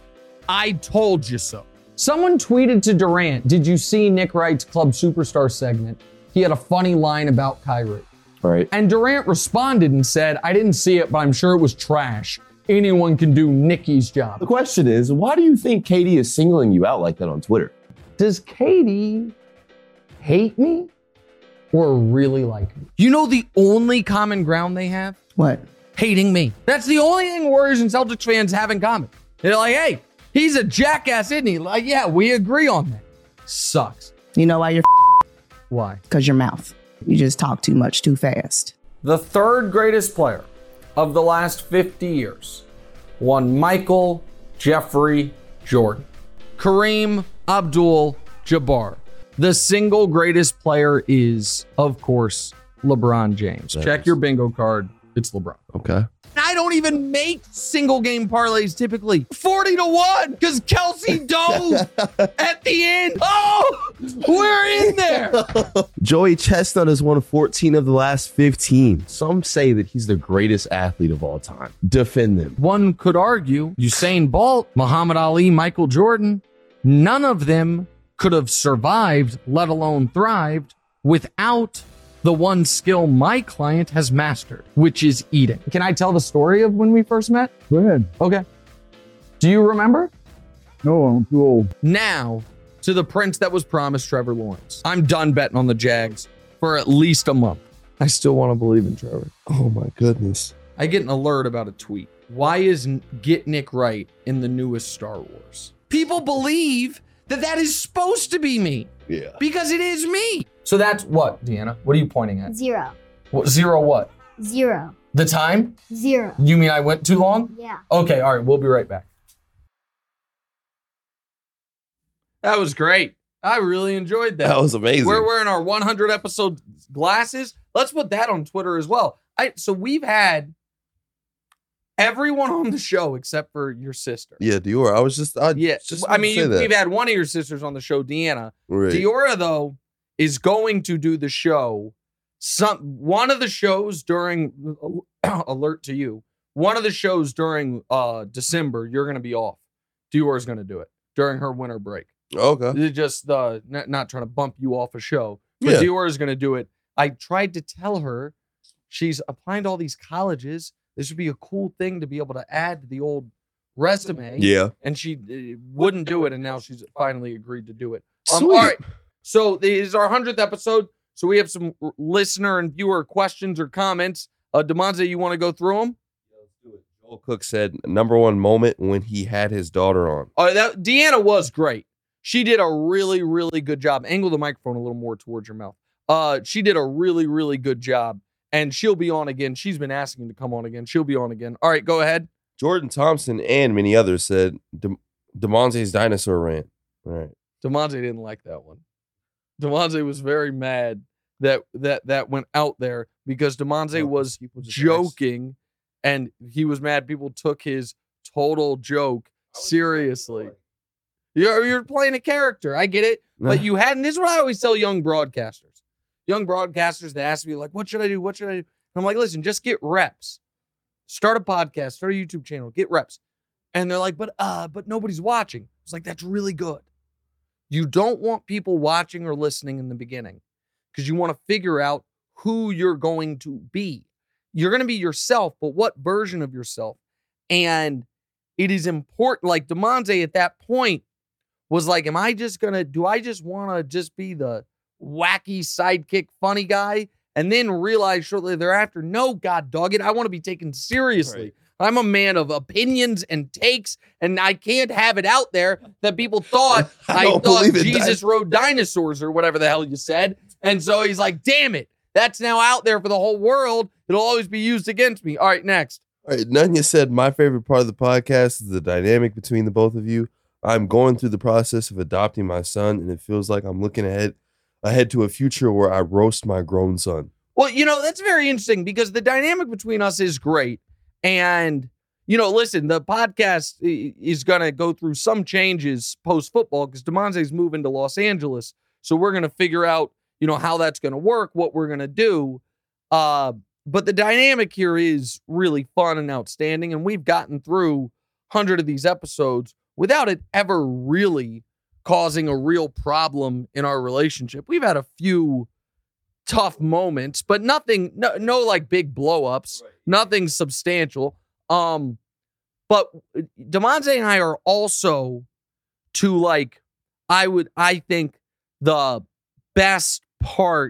I told you so. Someone tweeted to Durant, did you see Nick Wright's Club Superstar segment? He had a funny line about Kyrie. Right. And Durant responded and said, I didn't see it, but I'm sure it was trash. Anyone can do Nicky's job. The question is, why do you think Katie is singling you out like that on Twitter? Does Katie hate me or really like me? You know the only common ground they have? What? Hating me. That's the only thing Warriors and Celtics fans have in common. They're like, hey, he's a jackass, isn't he? Like, yeah, we agree on that. Sucks. You know why you're Why? Because your mouth. You just talk too much too fast. The third greatest player of the last fifty years, one Michael Jeffrey Jordan. Kareem Abdul-Jabbar. The single greatest player is, of course, LeBron James. That Check is- your bingo card. It's LeBron. Okay. I don't even make single game parlays typically. forty to one because Kelsey dove at the end. Oh, we're in there. Joey Chestnut has won fourteen of the last fifteen. Some say that he's the greatest athlete of all time. Defend them. One could argue Usain Bolt, Muhammad Ali, Michael Jordan, none of them could have survived, let alone thrived, without the one skill my client has mastered, which is eating. Can I tell the story of when we first met? Go ahead. Okay. Do you remember? No, I'm too old. Now, to the prince that was promised, Trevor Lawrence. I'm done betting on the Jags for at least a month. I still want to believe in Trevor. Oh my goodness. I get an alert about a tweet. Why is N- Get Nick Right in the newest Star Wars? People believe that that is supposed to be me Yeah. because it is me. So that's what, Deanna? What are you pointing at? Zero. What, zero what? Zero. The time? Zero. You mean I went too long? Yeah. Okay, all right, we'll be right back. That was great. I really enjoyed that. That was amazing. We're wearing our one hundred episode glasses. Let's put that on Twitter as well. I so we've had everyone on the show except for your sister. Yeah, Dior. I was just, I Yeah, just I about to mean, say you, that. we've had one of your sisters on the show, Deanna. Right. Diora, though, is going to do the show. Some one of the shows during alert to you. One of the shows during uh December, you're going to be off. Diora's going to do it during her winter break. Okay. It's just uh, not, not trying to bump you off a show, but Yeah. Diora is going to do it. I tried to tell her she's applying to all these colleges. This would be a cool thing to be able to add to the old resume. Yeah. And she uh, wouldn't do it, and now she's finally agreed to do it. Um, Sweet. all right. So this is our hundredth episode. So we have some r- listener and viewer questions or comments. Uh, Demonte, you want to go through them? Joel Cook said, number one moment when he had his daughter on. Uh, that Deanna was great. She did a really, really good job. Angle the microphone a little more towards your mouth. Uh, she did a really, really good job, and she'll be on again. She's been asking to come on again. She'll be on again. All right, go ahead. Jordan Thompson and many others said, De- DeMonte's dinosaur rant. All right. Demonte didn't like that one. Demonte was very mad that that that went out there because Demonte was joking, and he was mad people took his total joke seriously. You're you're playing a character. I get it, but you hadn't. This is what I always tell young broadcasters. Young broadcasters that ask me like, "What should I do? What should I do?" And I'm like, "Listen, just get reps. Start a podcast. Start a YouTube channel. Get reps." And they're like, "But uh, but nobody's watching." It's like that's really good. You don't want people watching or listening in the beginning because you want to figure out who you're going to be. You're going to be yourself, but what version of yourself? And it is important. Like Demonte at that point was like, am I just going to, do I just want to just be the wacky sidekick funny guy? And then realize shortly thereafter, no, God dog it, I want to be taken seriously. Right. I'm a man of opinions and takes, and I can't have it out there that people thought I I, don't thought believe in Jesus rode dinosaurs or whatever the hell you said. And so he's like, damn it, that's now out there for the whole world. It'll always be used against me. All right, next. All right. Nunya said, my favorite part of the podcast is the dynamic between the both of you. I'm going through the process of adopting my son, and it feels like I'm looking ahead ahead to a future where I roast my grown son. Well, you know, that's very interesting because the dynamic between us is great. And, you know, listen, the podcast is going to go through some changes post-football because Demonte's moving to Los Angeles. So we're going to figure out, you know, how that's going to work, what we're going to do. Uh, but the dynamic here is really fun and outstanding. And we've gotten through one hundred of these episodes without it ever really causing a real problem in our relationship. We've had a few tough moments, but nothing, no, no like big blow-ups, right. Nothing substantial. Um, but Demonte and I are also to like, I would, I think the best part,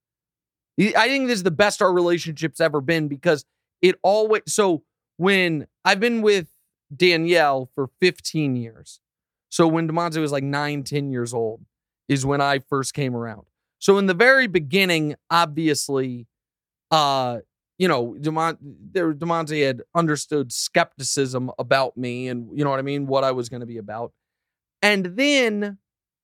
I think this is the best our relationship's ever been because it always, so when I've been with Danielle for fifteen years, so when Demonte was like nine, ten years old is when I first came around. So in the very beginning, obviously, uh, you know, Demont- there, Demonte had understood skepticism about me and, you know what I mean, what I was going to be about. And then,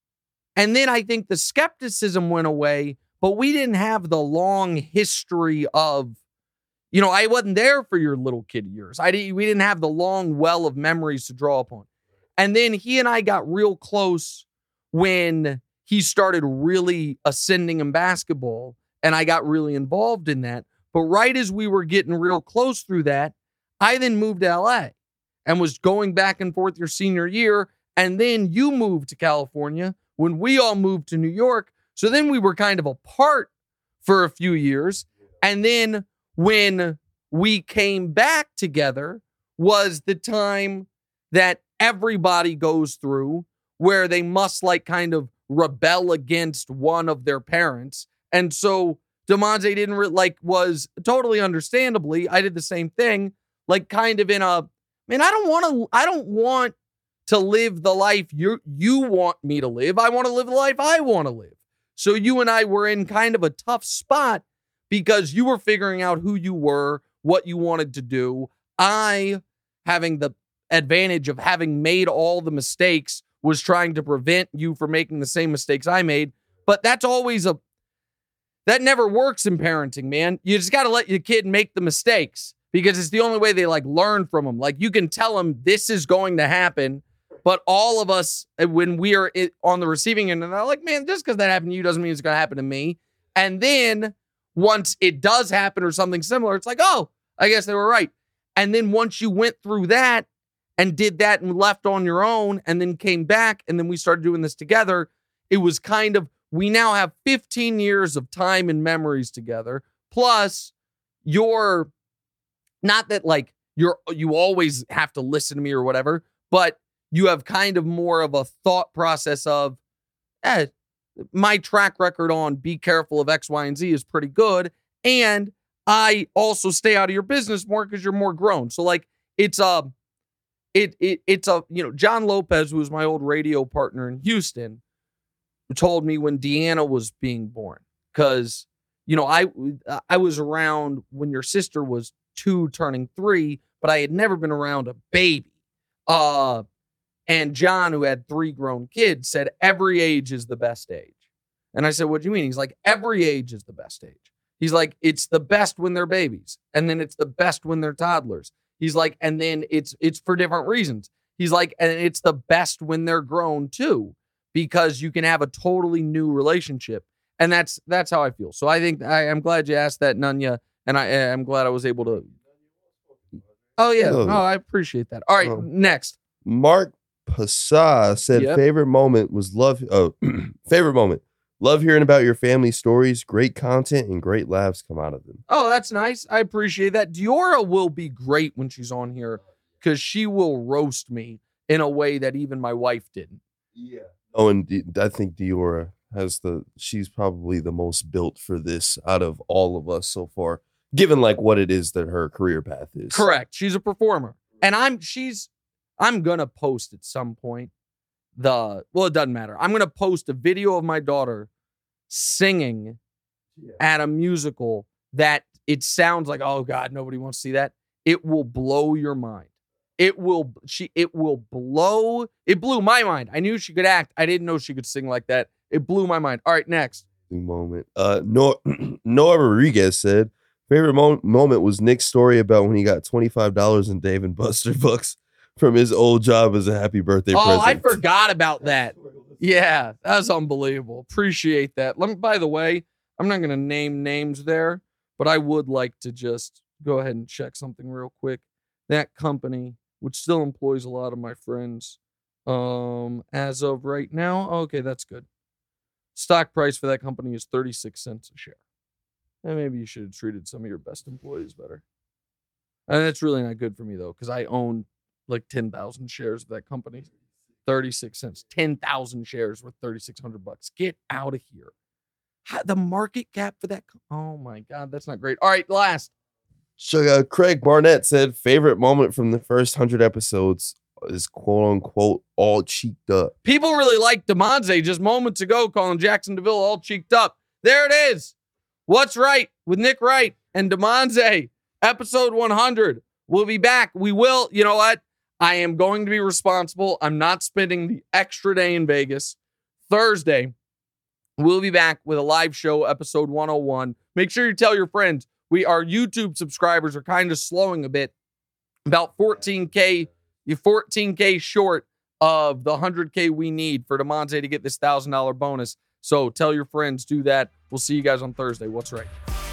and then I think the skepticism went away, but we didn't have the long history of, you know, I wasn't there for your little kid years. I didn't, we didn't have the long well of memories to draw upon. And then he and I got real close when he started really ascending in basketball, and I got really involved in that. But right as we were getting real close through that, I then moved to L A and was going back and forth your senior year. And then you moved to California when we all moved to New York. So then we were kind of apart for a few years. And then when we came back together was the time that everybody goes through where they must like kind of rebel against one of their parents. And so Demonte didn't re- like was totally understandably, I did the same thing, like kind of in a, man, I don't want to, I don't want to live the life you you want me to live. I want to live the life I want to live. So you and I were in kind of a tough spot because you were figuring out who you were, what you wanted to do. I, having the advantage of having made all the mistakes, was trying to prevent you from making the same mistakes I made. But that's always a, that never works in parenting, man. You just got to let your kid make the mistakes because it's the only way they like learn from them. Like you can tell them this is going to happen, but all of us, when we are on the receiving end, and they're like, man, just because that happened to you doesn't mean it's going to happen to me. And then once it does happen or something similar, it's like, oh, I guess they were right. And then once you went through that and did that and left on your own and then came back and then we started doing this together, it was kind of, we now have fifteen years of time and memories together. Plus you're not that like you're, you always have to listen to me or whatever, but you have kind of more of a thought process of, eh, my track record on be careful of X, Y, and Z is pretty good. And I also stay out of your business more because you're more grown. So like it's a, it, it, it's a, you know, John Lopez, who was my old radio partner in Houston, told me when Deanna was being born, because, you know, I, I was around when your sister was two turning three, but I had never been around a baby. Uh, and John, who had three grown kids, said every age is the best age. And I said, what do you mean? He's like, every age is the best age. He's like, it's the best when they're babies. And then it's the best when they're toddlers. He's like, and then it's, it's for different reasons. He's like, and it's the best when they're grown too, because you can have a totally new relationship. And that's, that's how I feel. So I think I, I'm glad you asked that, Nunya. And I, I'm glad I was able to. Oh yeah. Oh, I appreciate that. All right. Oh. Next. Mark Passat said, yep. favorite moment was love. Oh, favorite moment. Love hearing about your family stories. Great content and great laughs come out of them. Oh, that's nice. I appreciate that. Diora will be great when she's on here because she will roast me in a way that even my wife didn't. Yeah. Oh, and D- I think Diora has the, she's probably the most built for this out of all of us so far, given like what it is that her career path is. Correct. She's a performer. And I'm, she's, I'm going to post at some point the, well, it doesn't matter. I'm going to post a video of my daughter singing yeah. at a musical that it sounds like, oh God, nobody wants to see that. It will blow your mind. It will, she, it will blow, it blew my mind. I knew she could act. I didn't know she could sing like that. It blew my mind. All right, next. Moment. Uh, Noah, Noah Rodriguez said, Favorite mo- moment was Nick's story about when he got twenty-five dollars in Dave and Buster bucks from his old job as a happy birthday Oh, present. I forgot about that. Yeah, that was unbelievable. Appreciate that. Let me, by the way, I'm not going to name names there, but I would like to just go ahead and check something real quick. That company, which still employs a lot of my friends, um, as of right now, okay, that's good. Stock price for that company is thirty-six cents a share. And maybe you should have treated some of your best employees better. And that's really not good for me, though, because I own like ten thousand shares of that company. thirty-six cents. ten thousand shares worth thirty-six hundred bucks. Get out of here. How, the market cap for that. Co- oh, my God. That's not great. All right, last. So, uh, Craig Barnett said, favorite moment from the first one hundred episodes is quote unquote all cheeked up. People really like DeMonte just moments ago calling Jackson DeVille all cheeked up. There it is. What's Right with Nick Wright and DeMonte. Episode one hundred. We'll be back. We will. You know what? I am going to be responsible. I'm not spending the extra day in Vegas. Thursday, we'll be back with a live show, episode one oh one. Make sure you tell your friends. We, our YouTube subscribers are kind of slowing a bit. About fourteen K, you're fourteen K short of the one hundred K we need for DeMonte to get this one thousand dollars bonus. So tell your friends, do that. We'll see you guys on Thursday. What's Right?